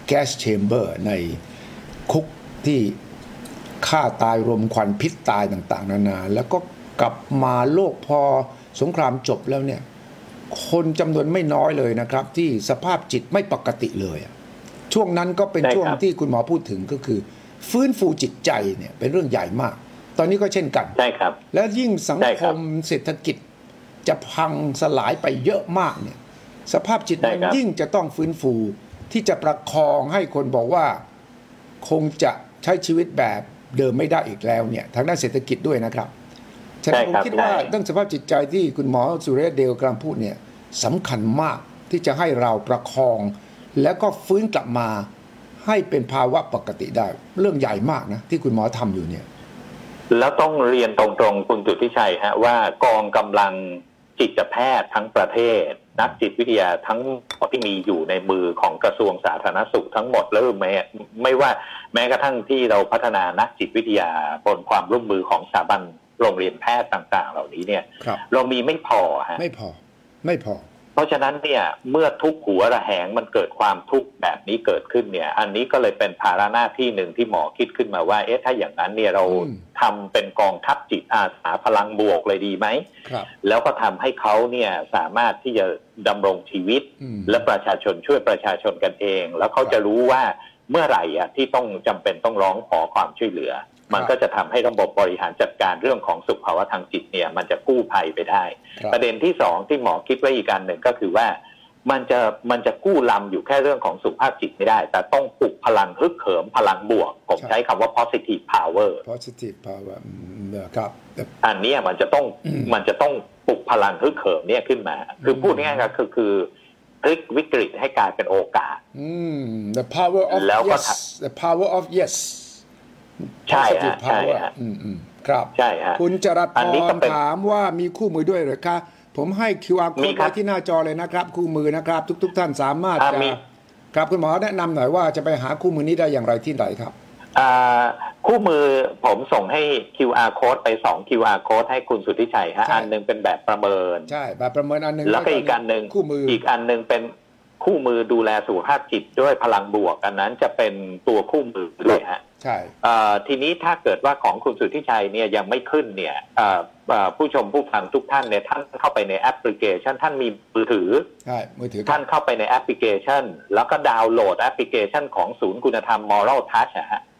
Speaker 1: แก๊สแชมเบอร์ในคุกที่ฆ่าตายรมควันพิษตายต่างๆนานาแล้วก็กลับมาโลกพอสงครามจบแล้วเนี่ยคนจำนวนไม่น้อยเลยนะครับที่สภาพจิตไม่ปกติเลยช่วงนั้นก็เป็นช่วงที่คุณหมอพูดถึงก็คือฟื้นฟูจิตใจเนี่ยเป็นเรื่องใหญ่มากตอนนี้ก็เช่นกัน
Speaker 2: ใช่ครับ
Speaker 1: และยิ่งสังคมเศรษฐกิจจะพังสลายไปเยอะมากเนี่ยสภาพจิตมันยิ่งจะต้องฟื้นฟูที่จะประคองให้คนบอกว่าคงจะใช้ชีวิตแบบเดิมไม่ได้อีกแล้วเนี่ยทางด้านเศรษฐกิจด้วยนะครับฉะนั้นผมคิดว่าเรื่องสภาพจิตใจที่คุณหมอสุเรศเดลกำลังพูดเนี่ยสำคัญมากที่จะให้เราประคองแล้วก็ฟื้นกลับมาให้เป็นภาวะปกติได้เรื่องใหญ่มากนะที่คุณหมอทำอยู่เนี่ย
Speaker 2: แล้วต้องเรียนตรงๆคุณสุทธิชัยฮะว่ากองกำลังจิตแพทย์ทั้งประเทศนักจิตวิทยาทั้งที่มีอยู่ในมือของกระทรวงสาธารณสุขทั้งหมดแล้วแม้ไม่ว่าแม้กระทั่งที่เราพัฒนานักจิตวิทยาบนความร่วมมือของสถาบันโรงเรียนแพทย์ต่างๆเหล่านี้เนี่ยเรามีไม่พอฮะ
Speaker 1: ไม่พอไม่พอ
Speaker 2: เพราะฉะนั้นเนี่ยเมื่อทุกหัวระแหงมันเกิดความทุกข์แบบนี้เกิดขึ้นเนี่ยอันนี้ก็เลยเป็นภาระหน้าที่หนึ่งที่หมอคิดขึ้นมาว่าเอ๊ะถ้าอย่างนั้นเนี่ยเราทำเป็นกองทัพจิตอาสาพลังบวกเลยดีไหมแล้วก็ทำให้เขาเนี่ยสามารถที่จะดำรงชีวิตและประชาชนช่วยประชาชนกันเองแล้วเขาจะรู้ว่าเมื่อไหร่อ่ะที่ต้องจำเป็นต้องร้องขอความช่วยเหลือมันก็จะทำให้ระบบบริหารจัดการเรื่องของสุขภาวะทางจิตเนี่ยมันจะกู้ภัยไปได้ประเด็นที่สองที่หมอคิดไว้อีกการหนึ่งก็คือว่ามันจะมันจะกู้ลำอยู่แค่เรื่องของสุขภาพจิตไม่ได้แต่ต้องปลุกพลังฮึกเหิมพลังบวกผมใช้คำว่า positive power
Speaker 1: positive power ครับ
Speaker 2: อันนี้มันจะต้องมันจะต้องปลุกพลังฮึกเหิมเนี่ยขึ้นมาคือพูดง่ายๆก็คือคือพลิกวิกฤตให้กลายเป็นโอกาส
Speaker 1: the power of yes the power of yes
Speaker 2: ใช่ฮะใช่ฮะ
Speaker 1: ครับ
Speaker 2: ใช่ฮะ
Speaker 1: คุณจรัสพรถามว่ามีคู่มือด้วยหรือคะผมให้ คิว อาร์ Code ไว้ที่หน้าจอเลยนะครับคู่มือนะครับทุกๆท่านสามารถจะครับคุณหมอแนะนำหน่อยว่าจะไปหาคู่มือนี้ได้อย่างไรที่ไหนครับ
Speaker 2: คู่มือผมส่งให้ คิว อาร์ Code ไปสอง คิว อาร์ Code ให้คุณสุทธิชัยฮะอันนึงเป็นแบบประเมิน
Speaker 1: ใช่แบบประเมินอันนึง
Speaker 2: แล้วก็อีกอันนึง
Speaker 1: คู่มือ
Speaker 2: อีกอันนึงเป็นคู่มือดูแลสุขภาพจิตด้วยพลังบวกอันนั้นจะเป็นตัวคู่มือด้วยฮะ
Speaker 1: ใช่
Speaker 2: ทีนี้ถ้าเกิดว่าของคุณสุทธิชัยเนี่ยยังไม่ขึ้นเนี่ยผู้ชมผู้ฟังทุกท่านเนี่ยท่านเข้าไปในแอปพลิเคชันท่านมีมือถือ
Speaker 1: ใช่มือถือ
Speaker 2: ท่านเข้าไปในแอปพลิเคชันแล้วก็ดาวน์โหลดแอปพลิเคชันของศูนย์คุณธรรม Moral Touch ฮะ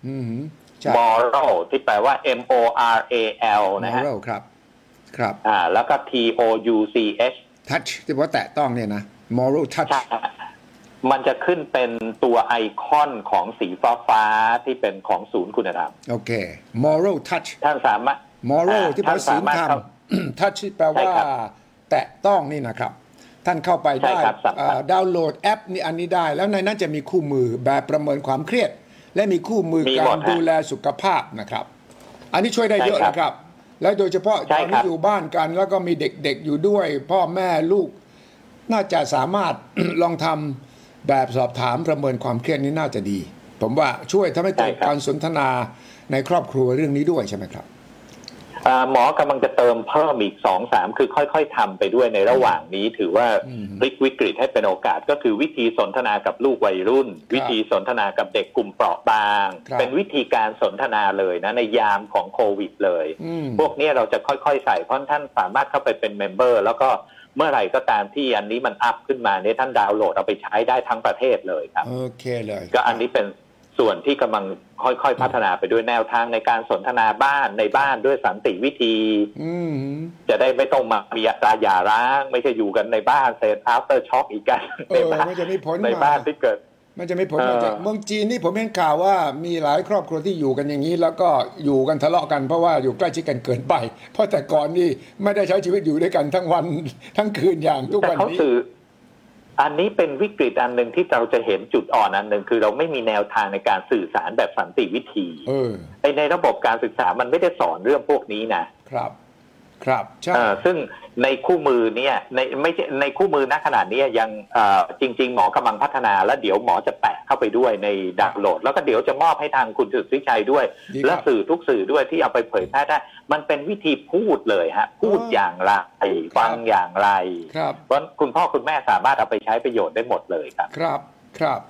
Speaker 2: Moral ที่แปลว่า M O R A L นะฮะ
Speaker 1: Moral ครับครับ
Speaker 2: อ่าแล้วก็ T O U C H
Speaker 1: Touch ที่ว่าแตะต้องเนี่ยนะ Moral Touch
Speaker 2: มันจะขึ้นเป็นตัวไอคอนของสีฟ้าฟ้าที่เป็นของศูนย์คุณธรรม
Speaker 1: โอเค Moral Touch
Speaker 2: ท่านสามารถ
Speaker 1: Moral ที่แปลว่าศีลธรรม Touch แปลว่าแตะต้องนี่นะครับท่านเข้าไปได้ดาวน์โหลดแอปนี้อันนี้ได้แล้วในนั้นจะมีคู่มือแบบประเมินความเครียดและมีคู่มือการดูแลสุขภาพนะครับอันนี้ช่วยได้เยอะนะครับและโดยเฉพาะตอนที่อยู่บ้านกันแล้วก็มีเด็กๆอยู่ด้วยพ่อแม่ลูกน่าจะสามารถ ลองทำแบบสอบถามประเมินความเครียดนี้น่าจะดีผมว่าช่วยทำให้เกิดการสนทนาในครอบครัวเรื่องนี้ด้วยใช่ไหมครับ
Speaker 2: หมอกำลังจะเติมเพิ่มอีก สองสาม คือค่อยๆทำไปด้วยในระหว่างนี้ถือว่าพลิกวิกฤตให้เป็นโอกาสก็คือวิธีสนทนากับลูกวัยรุ่นวิธีสนทนากับเด็กกลุ่มเปราะบางเป็นวิธีการสนทนาเลยนะในยามของโควิดเลยพวกนี้เราจะค่อยๆใส่เพราะท่านสามารถเข้าไปเป็นเมมเบอร์แล้วก็เมื่อไหร่ก็ตามที่อันนี้มันอัพขึ้นมาเนี่ยท่านดาวน์โหลดเอาไปใช้ได้ทั้งประเทศเลยครับ
Speaker 1: โอเคเลย
Speaker 2: ก็อันนี้เป็นส่วนที่กำลังค่อยๆพัฒนาไปด้วยแนวทางในการสนทนาบ้านในบ้านด้วยสันติวิธีจะได้ไม่ต้องมามีอัตราหย่าร้างไม่ใช่อยู่กันในบ้านเสร็จ after shock อีกกัน
Speaker 1: ในบ้าน
Speaker 2: ในบ้านที่เกิด
Speaker 1: มันจะไม่ผลมาจากเมืองจีนนี่ผมเห็นข่าวว่ามีหลายครอบครัวที่อยู่กันอย่างนี้แล้วก็อยู่กันทะเลาะกันเพราะว่าอยู่ใกล้ชิดกันเกินไปเพราะแต่ก่อนนี่ไม่ได้ใช้ชีวิตอยู่ด้วยกันทั้งวันทั้งคืนอย่างทุกวันนี้
Speaker 2: อันนี้เป็นวิกฤตอันหนึ่งที่เราจะเห็นจุดอ่อนอันหนึ่งคือเราไม่มีแนวทางในการสื่อสารแบบสันติวิธีในในระบบการศึกษามันไม่ได้สอนเรื่องพวกนี้นะครับ
Speaker 1: ครับใช่
Speaker 2: ซึ่งในคู่มือเนี่ยในไม่ใช่ในคู่มือณขนาดนี้ยังจริงๆหมอกำลังพัฒนาแล้วเดี๋ยวหมอจะแปะเข้าไปด้วยในดาวน์โหลดแล้วก็เดี๋ยวจะมอบให้ทางคุณสุทธิชัยด้วยและสื่อทุกสื่อด้วยที่เอาไปเผยแพร่ได้มันเป็นวิธีพูดเลยฮะพูดอย่างไรฟังอย่างไรเพราะคุณพ่อคุณแม่สามารถเอาไปใช้ประโยชน์ได้หมดเลยครับ
Speaker 1: ครับครับ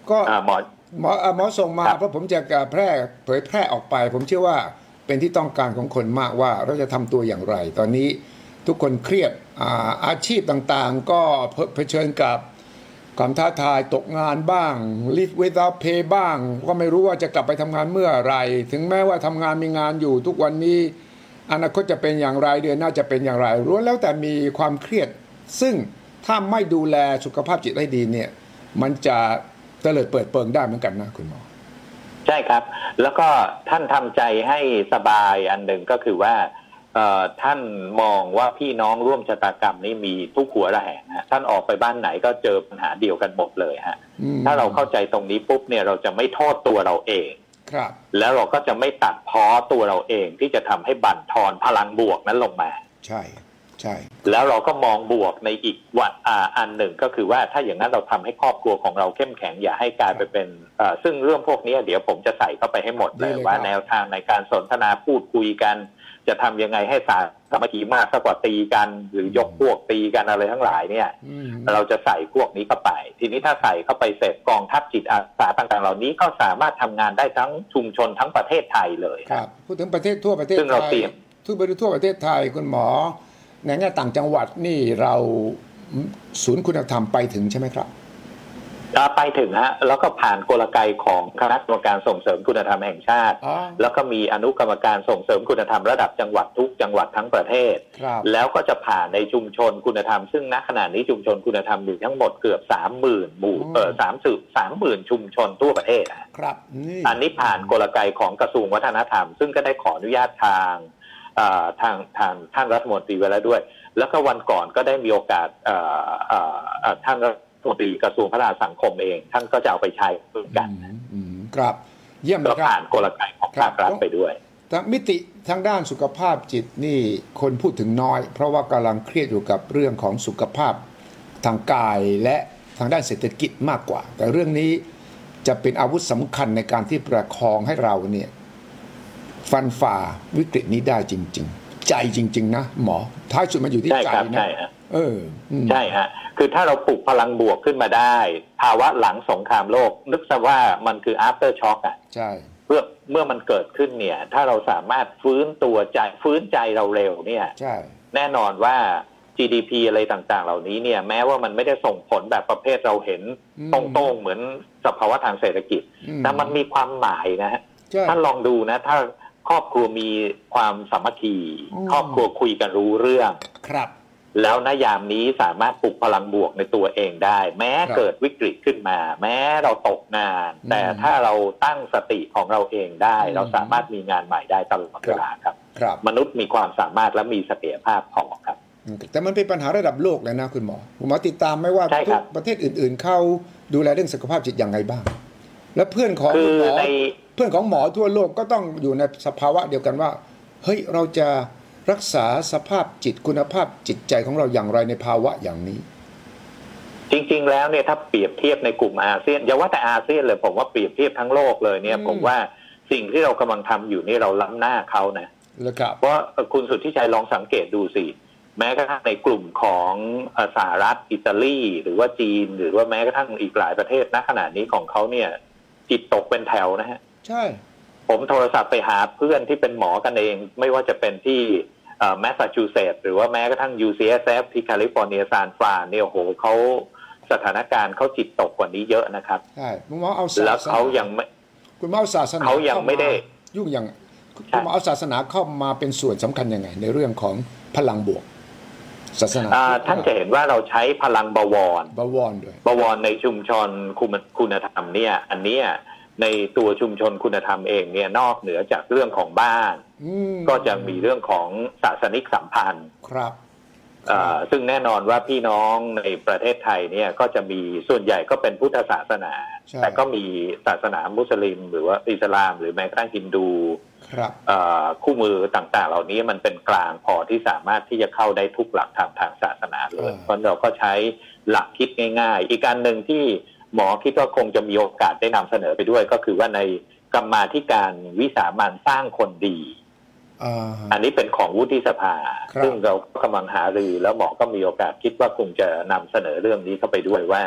Speaker 1: ก็หมอหมอหมอส่งมาเพราะผมจะแพร่เผยแพร่ออกไปผมเชื่อว่าเป็นที่ต้องการของคนมากว่าเราจะทำตัวอย่างไรตอนนี้ทุกคนเครียด อาอาชีพต่างๆก็เผชิญกับความท้าทายตกงานบ้าง live without pay บ้างก็ไม่รู้ว่าจะกลับไปทำงานเมื่อไหร่ถึงแม้ว่าทำงานมีงานอยู่ทุกวันนี้อนาคตจะเป็นอย่างไรเดือนหน้าจะเป็นอย่างไรล้วนแล้วแต่มีความเครียดซึ่งถ้าไม่ดูแลสุขภาพจิตให้ดีเนี่ยมันจะเตลิดเปิดเปิงได้เหมือนกันนะคุณหมอ
Speaker 2: ใช่ครับแล้วก็ท่านทำใจให้สบายอันหนึ่งก็คือว่าท่านมองว่าพี่น้องร่วมชะตากรรมนี้มีทุกหัวระแหงฮะท่านออกไปบ้านไหนก็เจอปัญหาเดียวกันหมดเลยฮะถ้าเราเข้าใจตรงนี้ปุ๊บเนี่ยเราจะไม่โทษตัวเราเอง
Speaker 1: ครับ
Speaker 2: แล้วเราก็จะไม่ตัดพ้อตัวเราเองที่จะทำให้บั่นทอนพลังบวกนั้นลงมา
Speaker 1: ใช่ใช่
Speaker 2: แล้วเราก็มองบวกในอีกวันอ่าอันหนึ่งก็คือว่าถ้าอย่างนั้นเราทำให้ครอบครัวของเราเข้มแข็งอย่าให้กลายไปเป็นอ่าซึ่งเรื่องพวกนี้เดี๋ยวผมจะใส่เข้าไปให้หมดเลยว่าแนวทางในการสนทนาพูดคุยกันจะทำยังไงให้สามัคคีมากสักกว่าตีกันหรือยกพวกตีกันอะไรทั้งหลายเนี่ยเราจะใส่พวกนี้เข้าไปทีนี้ถ้าใส่เข้าไปเสร็จกองทัพจิตอาสาต่างๆเหล่านี้ก็สามารถทำงานได้ทั้งชุมชนทั้งประเทศไทยเลย
Speaker 1: ครับพูดถึงประเทศทั่วประเทศไทยซึ่งเราเตรียมทุกบริทั่วประเทศไทยคุณหมอในแง่ต่างจังหวัดนี่เราศูนย์คุณธรรมไปถึงใช่ไหมครับ
Speaker 2: ไปถึงฮะแล้วก็ผ่านกลไกของคณะกรรมการส่งเสริมคุณธรรมแห่งชาติแล้วก็มีอนุกรรมการส่งเสริมคุณธรรมระดับจังหวัดทุกจังหวัดทั้งประเทศแล้วก็จะผ่านในชุมชนคุณธรรมซึ่งณขณะนี้ชุมชนคุณธรรมมีทั้งหมดเกือบสามหมื่นหมู่เออสามสิบสามหมื่นชุมชนทั่วประเทศ
Speaker 1: ครับ
Speaker 2: อันนี้ผ่านกลไกของกระทรวงวัฒนธรรมซึ่งก็ได้ขออนุญาตทางทางทางท่านรัฐมนตรีไว้แล้วด้วยแล้วก็วันก่อนก็ได้มีโอกาสท่านรัฐมนตรีกระทรวงพัฒนาสังคมเองท่านก็จะเอาไปใช้ร่วมกัน
Speaker 1: ครับเยี่ยมเลยครับ
Speaker 2: ผ่านกลไกของภาครัฐไปด้วย
Speaker 1: แต่มิติทางด้านสุขภาพจิตนี่คนพูดถึงน้อยเพราะว่ากำลังเครียดอยู่กับเรื่องของสุขภาพทางกายและทางด้านเศรษฐกิจมากกว่าแต่เรื่องนี้จะเป็นอาวุธสำคัญในการที่ประคองให้เราเนี่ยฟันฝ่าวิกฤตนี้ได้จริงๆใจจริงๆนะหมอท้ายสุดมันอยู่ที่ใจนะเออ
Speaker 2: ใช่ฮะคือถ้าเราปลุกพลังบวกขึ้นมาได้ภาวะหลังสงครามโลกนึกซะว่ามันคือ after shock อ่ะ
Speaker 1: ใช่
Speaker 2: เมื่อเมื่อมันเกิดขึ้นเนี่ยถ้าเราสามารถฟื้นตัวใจฟื้นใจเราเร็วเนี่ย
Speaker 1: ใช่
Speaker 2: แน่นอนว่า จี ดี พี อะไรต่างๆเหล่านี้เนี่ยแม้ว่ามันไม่ได้ส่งผลแบบประเภทเราเห็นตรงๆเหมือนสภาวะทางเศรษฐกิจแต่มันมีความหมายนะฮะท่านลองดูนะถ้าครอบครัวมีความสามัคคีครอบครัวคุยกันรู้เรื่อง
Speaker 1: ครับ
Speaker 2: แล้วณยามนี้สามารถปลุกพลังบวกในตัวเองได้แม้เกิดวิกฤตขึ้นมาแม้เราตกงานแต่ถ้าเราตั้งสติของเราเองได้เราสามารถมีงานใหม่ได้ตลอดเวลาครับมนุษย์มีความสามารถและมีศักยภาพพอครับ
Speaker 1: แต่มันเป็นปัญหาระดับโลกเลยนะคุณหมอคุณหมอติดตามไหมว่าทุกประเทศอื่นๆเขาดูแลเรื่องสุขภาพจิตอย่างไรบ้างและเพื่อนของคุณหมอเพื่อนของหมอทั่วโลกก็ต้องอยู่ในสภาวะเดียวกันว่าเฮ้ยเราจะรักษาสภาพจิตคุณภาพจิตใจของเราอย่างไรในภาวะอย่างนี้
Speaker 2: จริงๆแล้วเนี่ยถ้าเปรียบเทียบในกลุ่มอาเซียนอย่าว่าแต่อาเซียนเลยผมว่าเปรียบเทียบทั้งโลกเลยเนี่ยผมว่าสิ่งที่เรากำลังทำอยู่นี่เราล้ำหน้าเขานะเพราะคุณสุทธิชัยลองสังเกตดูสิแม้กระทั่งในกลุ่มของสหรัฐอิตาลีหรือว่าจีนหรือว่าแม้กระทั่งอีกหลายประเทศณขณะนี้ของเขาเนี่ยจิตตกเป็นแถวนะฮะ
Speaker 1: ใช่
Speaker 2: ผมโทรศัพท์ไปหาเพื่อนที่เป็นหมอกันเองไม่ว่าจะเป็นที่แมสซาชูเซตส์หรือว่าแม้กระทั่ง ยู ซี เอส เอฟ ที่แคลิฟอร์เนียซานฟรานเนี่ยโอ้โหเขาสถานการณ์เขาจิตตกกว่านี้เยอะนะครับ
Speaker 1: ใช่คุณหมอเอา
Speaker 2: แล้วเขายังไม่
Speaker 1: คุณหมอเอาศาสนา
Speaker 2: เขายังไม่ได้
Speaker 1: ยุ่งอย่างคุณหมอเอาศาสนาเข้ามาเป็นส่วนสำคัญยังไงในเรื่องของพลังบวกศาสนา
Speaker 2: ท่านจะเห็นว่าเราใช้พลังบวร
Speaker 1: บวรด้วย
Speaker 2: บวรในชุมชนคุณธรรมเนี่ยอันนี้ในตัวชุมชนคุณธรรมเองเนี่ยนอกเหนือจากเรื่องของบ้านก็จะมีเรื่องของศาสนิกสัมพันธ์
Speaker 1: ครับ
Speaker 2: ซึ่งแน่นอนว่าพี่น้องในประเทศไทยเนี่ยก็จะมีส่วนใหญ่ก็เป็นพุทธศาสนาแต่ก็มีศาสนามุสลิมหรือว่าอิสลามหรือแม้กระทั่งฮินดูคู่มือต่างๆเหล่านี้มันเป็นกลางพอที่สามารถที่จะเข้าได้ทุกหลักธรรมทางศาสนาเลยเพราะเราก็ใช้หลักคิดง่ายๆอีกการหนึ่งที่หมอคิดว่าคงจะมีโอกาสได้นำเสนอไปด้วยก็คือว่าในกรรมาธิการวิสามัญสร้างคนดีอันนี้เป็นของวุฒิสภาซึ่งเรากำลังหารือแล้วหมอก็มีโอกาสคิดว่าคงจะนำเสนอเรื่องนี้เข้าไปด้วยว่า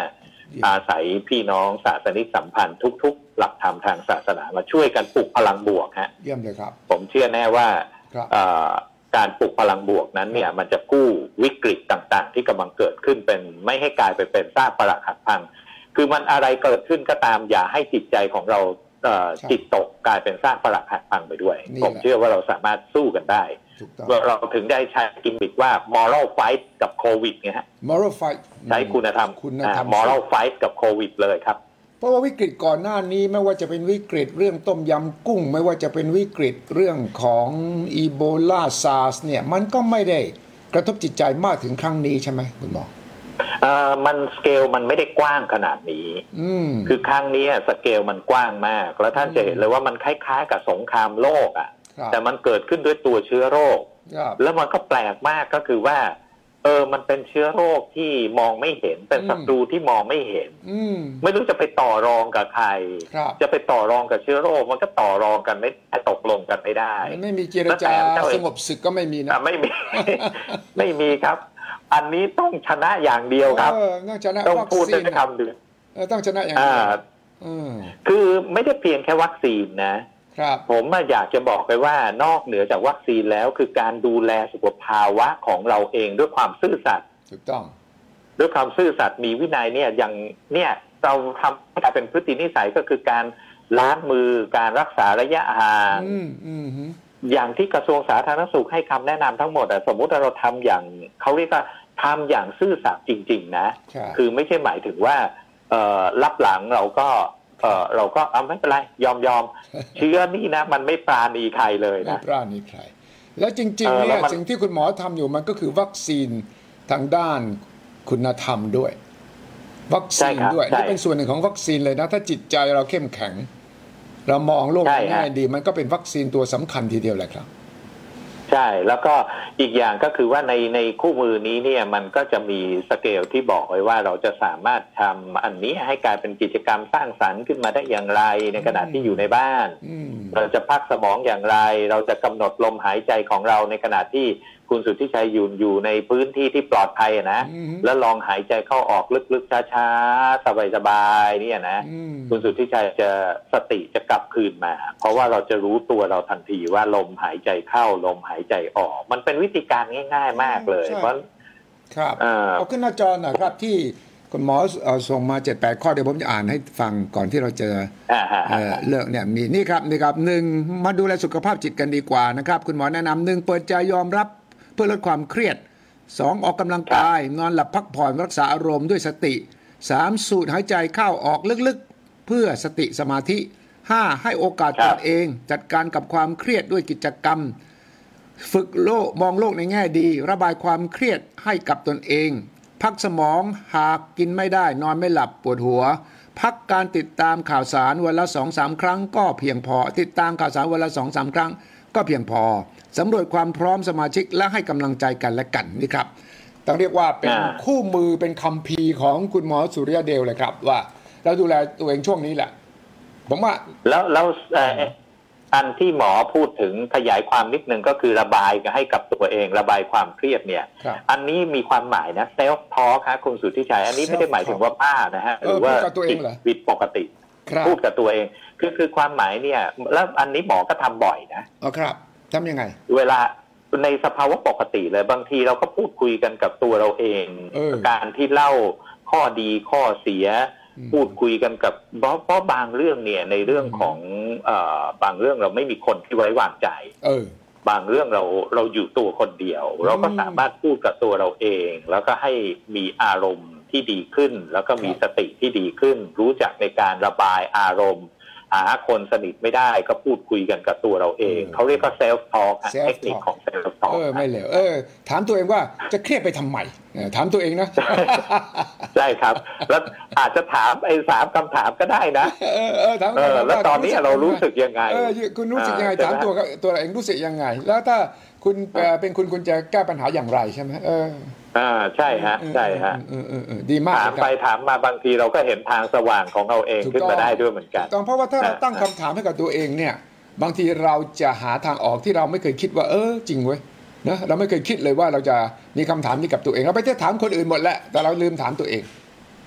Speaker 2: อาศัยพี่น้องศาสนิกสัมพันธ์ทุกๆหลักธรรมทางศาสนามาช่วยกันปลุกพลังบวกฮะ
Speaker 1: เยี่ยมเลยครับ
Speaker 2: ผมเชื่อแน่ว่าการปลุกพลังบวกนั้นเนี่ยมันจะกู้วิกฤตต่างๆที่กำลังเกิดขึ้นเป็นไม่ให้กลายไปเป็นซากปรักหักพังคือมันอะไรเกิดขึ้นก็ตามอย่าให้จิตใจของเราจิตตกกลายเป็นซากปรักหักพังไปด้วยผมเชื่อว่าเราสามารถสู้กันได้เราถึงได้ใช้กิมมิคว่า moral fight กับโควิดไงฮะ
Speaker 1: moral fight
Speaker 2: ใช้คุณธรรม moral fight กับโควิดเลยครับ
Speaker 1: เพราะว่าวิกฤตก่อนหน้านี้ไม่ว่าจะเป็นวิกฤตเรื่องต้มยำกุ้งไม่ว่าจะเป็นวิกฤตเรื่องของอีโบลาซาร์สเนี่ยมันก็ไม่ได้กระทบจิตใจมากถึงครั้งนี้ใช่ไหมคุณหมอ
Speaker 2: เอ่อมันสเกลมันไม่ได้กว้างขนาดนี้คือครั้งนี้สเกลมันกว้างมากแล้วท่านจะเห็นเลยว่ามันคล้ายๆกับสงครามโลกอ่ะแต่มันเกิดขึ้นด้วยตัวเชื้อโรคแล้วมันก็แปลกมากก็คือว่าเออมันเป็นเชื้อโรคที่มองไม่เห็นเป็นศัตรูที่มองไม่เห็นไม่รู้จะไปต่อรองกับใครจะไปต่อรองกับเชื้อโรคมันก็ต่อรองกันไม่ตกลงกันไม่ได้
Speaker 1: ไม่มีเจรจาสงบศึกก็ไม่มีนะ
Speaker 2: ไม่มีไม่มีครับอันนี้ต้องชนะอย่างเดียวครับ
Speaker 1: ต้องชนะ
Speaker 2: ต้องพูดด้วยคำเดียว
Speaker 1: ต้องชนะอย่างเดียว
Speaker 2: คือไม่ได้เพียงแค่วัคซีนนะผมอยากจะบอกไปว่านอกเหนือจากวัคซีนแล้วคือการดูแลสุขภาวะของเราเองด้วยความซื่อสัตย์
Speaker 1: ถูกต้อง
Speaker 2: ด้วยความซื่อสัตย์มีวินัยเนี่ยอย่างเนี่ยเราทำให้เป็นพฤตินิสัยก็คือการล้างมือการรักษาระยะห่างอย่างที่กระทรวงสาธารณสุขให้คำแนะนำทั้งหมดสมมุติเราทำอย่างเขาเรียกว่าทำอย่างซื่อสัตย์จริงๆนะคือไม่ใช่หมายถึงว่ารับหลังเราก็เออเราก็เอาไม่เป็นไรยอมยอมเชื้อนี่นะมันไม่ปราณีใครเลยนะ
Speaker 1: ไม่ปราณีใครแล้วจริงๆเนี่ยสิ่งที่คุณหมอทำอยู่มันก็คือวัคซีนทางด้านคุณธรรมด้วยวัคซีนด้วยนี่เป็นส่วนหนึ่งของวัคซีนเลยนะถ้าจิตใจเราเข้มแข็งเรามองโลกในแง่ดีมันก็เป็นวัคซีนตัวสำคัญทีเดียวแหละครับ
Speaker 2: ใช่แล้วก็อีกอย่างก็คือว่าในในคู่มือนี้เนี่ยมันก็จะมีสเกลที่บอกไว้ว่าเราจะสามารถทำอันนี้ให้กลายเป็นกิจกรรมสร้างสรรค์ขึ้นมาได้อย่างไรในขณะที่อยู่ในบ้านเราจะพักสมองอย่างไรเราจะกำหนดลมหายใจของเราในขณะที่คุณสุทธิชัยอยู่อยู่ในพื้นที่ที่ปลอดภัยนะแล้วลองหายใจเข้าออกลึกๆช้าๆสบายๆเนี่ยนะคุณสุทธิชัยจะสติจะกลับคืนมาเพราะว่าเราจะรู้ตัวเราทันทีว่าลมหายใจเข้าลมหายใจออกมันเป็นวิธีการง่ายๆมากเลยเพราะ
Speaker 1: ครับเอาขึ้นหน้าจอหน่อยครับที่คุณหมอส่งมา เจ็ดแปด ข้อเดี๋ยวผมจะอ่านให้ฟังก่อนที่เราจะเลิกเนี่ยมีนี่ครับนี่ครับหนึ่งมาดูแลสุขภาพจิตกันดีกว่านะครับคุณหมอแนะนำหนึ่งเปิดใจยอมรับเพื่อลดความเครียดสองออกกำลังกายนอนหลับพักผ่อนรักษาอารมณ์ด้วยสติสามสูดหายใจเข้าออกลึกๆเพื่อสติสมาธิห้าให้โอกาสตนเองจัดการกับความเครียดด้วยกิจกรรมฝึกโลกมองโลกในแง่ดีระบายความเครียดให้กับตนเองพักสมองหากกินไม่ได้นอนไม่หลับปวดหัวพักการติดตามข่าวสารวันละ สองถึงสาม ครั้งก็เพียงพอติดตามข่าวสารวันละ สองถึงสาม ครั้งก็เพียงพอสำรวจความพร้อมสมาชิกและให้กำลังใจกันและกันนี่ครับต้องเรียกว่าเป็นคู่มือเป็นคัมภีร์ของคุณหมอสุริยเดลเลยครับว่าเราดูแลตัวเองช่วงนี้แหละผมว่า
Speaker 2: แล้วแล้วอันที่หมอพูดถึงขยายความนิดนึงก็คือระบายให้กับตัวเองระบายความเครียดเนี่ยอันนี้มีความหมายนะเซลฟ์ทอล์คครับคุณสุทธิชัยอันนี้ไม่ได้หมายถึงว่าบ้านะฮะหรือว่าผิดปกติพูดกับตัวเองคือคือความหมายเนี่ยแล้วอันนี้หมอก็ทำบ่อยนะ
Speaker 1: อ๋อครับทำยังไง
Speaker 2: เวลาในสภาวะปกติเลยบางทีเราก็พูดคุยกันกับตัวเราเองการที่เล่าข้อดีข้อเสียพูดคุยกันกับเพราะเพราะบางเรื่องเนี่ยในเรื่องของเอ่อบางเรื่องเราไม่มีคนที่ไว้วางใจ
Speaker 1: เอ
Speaker 2: อบางเรื่องเราเราอยู่ตัวคนเดียวเราก็สามารถพูดกับตัวเราเองแล้วก็ให้มีอารมณ์ที่ดีขึ้นแล้วก็มีสติที่ดีขึ้นรู้จักในการระบายอารมณ์หาคนสนิทไม่ได้ก็พูดคุยกันกับตัวเราเองเขาเรียกว่าเซลฟ์ทอล์กเทคนิคของเซลฟ์ทอล์ก
Speaker 1: เออไม่เลวเออถามตัวเองว่าจะเครียดไปทำไมถามตัวเองนะ
Speaker 2: ใช่ครับแล้วอาจจะถามไอ้สามคำถามก็ได้นะ
Speaker 1: เออเออถาม
Speaker 2: แล้วตอนนี้เรารู้สึกยังไง
Speaker 1: เออคุณรู้สึกยังไงถามตัวตัวเองรู้สึกยังไงแล้วถ้าคุณเป็นคุณคุณจะแก้ปัญหาอย่างไรใช่ไหมเออ
Speaker 2: อ่าใช่ฮะใช่ฮะ
Speaker 1: ดีมาก
Speaker 2: ถามไปถามมาบางทีเราก็เห็นทางสว่างของเราเองขึ้นมาได้ด้วยเหมือนกัน
Speaker 1: ต้องเพราะว่าถ้าเราตั้งคำถามให้กับตัวเองเนี่ยบางทีเราจะหาทางออกที่เราไม่เคยคิดว่าเออจริงเว้ยนะเราไม่เคยคิดเลยว่าเราจะมีคำถามนี้กับตัวเองเราไปจะถามคนอื่นหมดแหละแต่เราลืมถามตัวเอง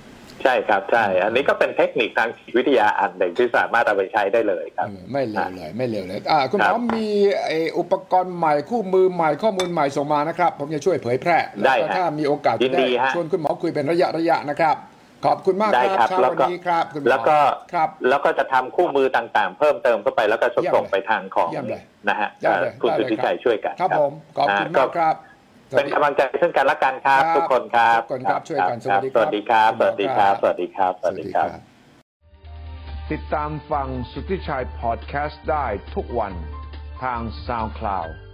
Speaker 2: ใช่ครับใช่อันนี้ก็เป็นเทคนิคทางจิตวิทยาอันหนึ่งที่สามารถเอาไปใช้ได้เลยครับ
Speaker 1: ไม่เลวเลยไม่เลวเลยอ่าคุณหมอมีอุปกรณ์ใหม่คู่มือใหม่ข้อมูลใหม่ส่งมานะครับผมจะช่วยเผยแพร่แล้วก็ถ้ามีโอกาสจะได้ชวนคุณหมอคุยเป็นระยะระยะนะครับขอบคุณมากครับเช้าวันนี้ครับคุณหมอ
Speaker 2: แล้วก็แล้วก็จะทำคู่มือต่างๆเพิ่มเติมเข้าไปแล้วก็ส่งไปทางของนะฮะคุณสุทธิชัยช่วยกัน
Speaker 1: ครับผมขอบคุณมากครับ
Speaker 2: เป็นกำลังใจซึ่งกันและกันครับทุกคนครับ
Speaker 1: ทุกคนครับช่วยกันส
Speaker 2: วัสดีครับสวัสดีครับสวัสดีครับสวัสดีครับ
Speaker 3: ติดตามฟังสุทธิชัยพอดแคสต์ได้ทุกวันทาง SoundCloud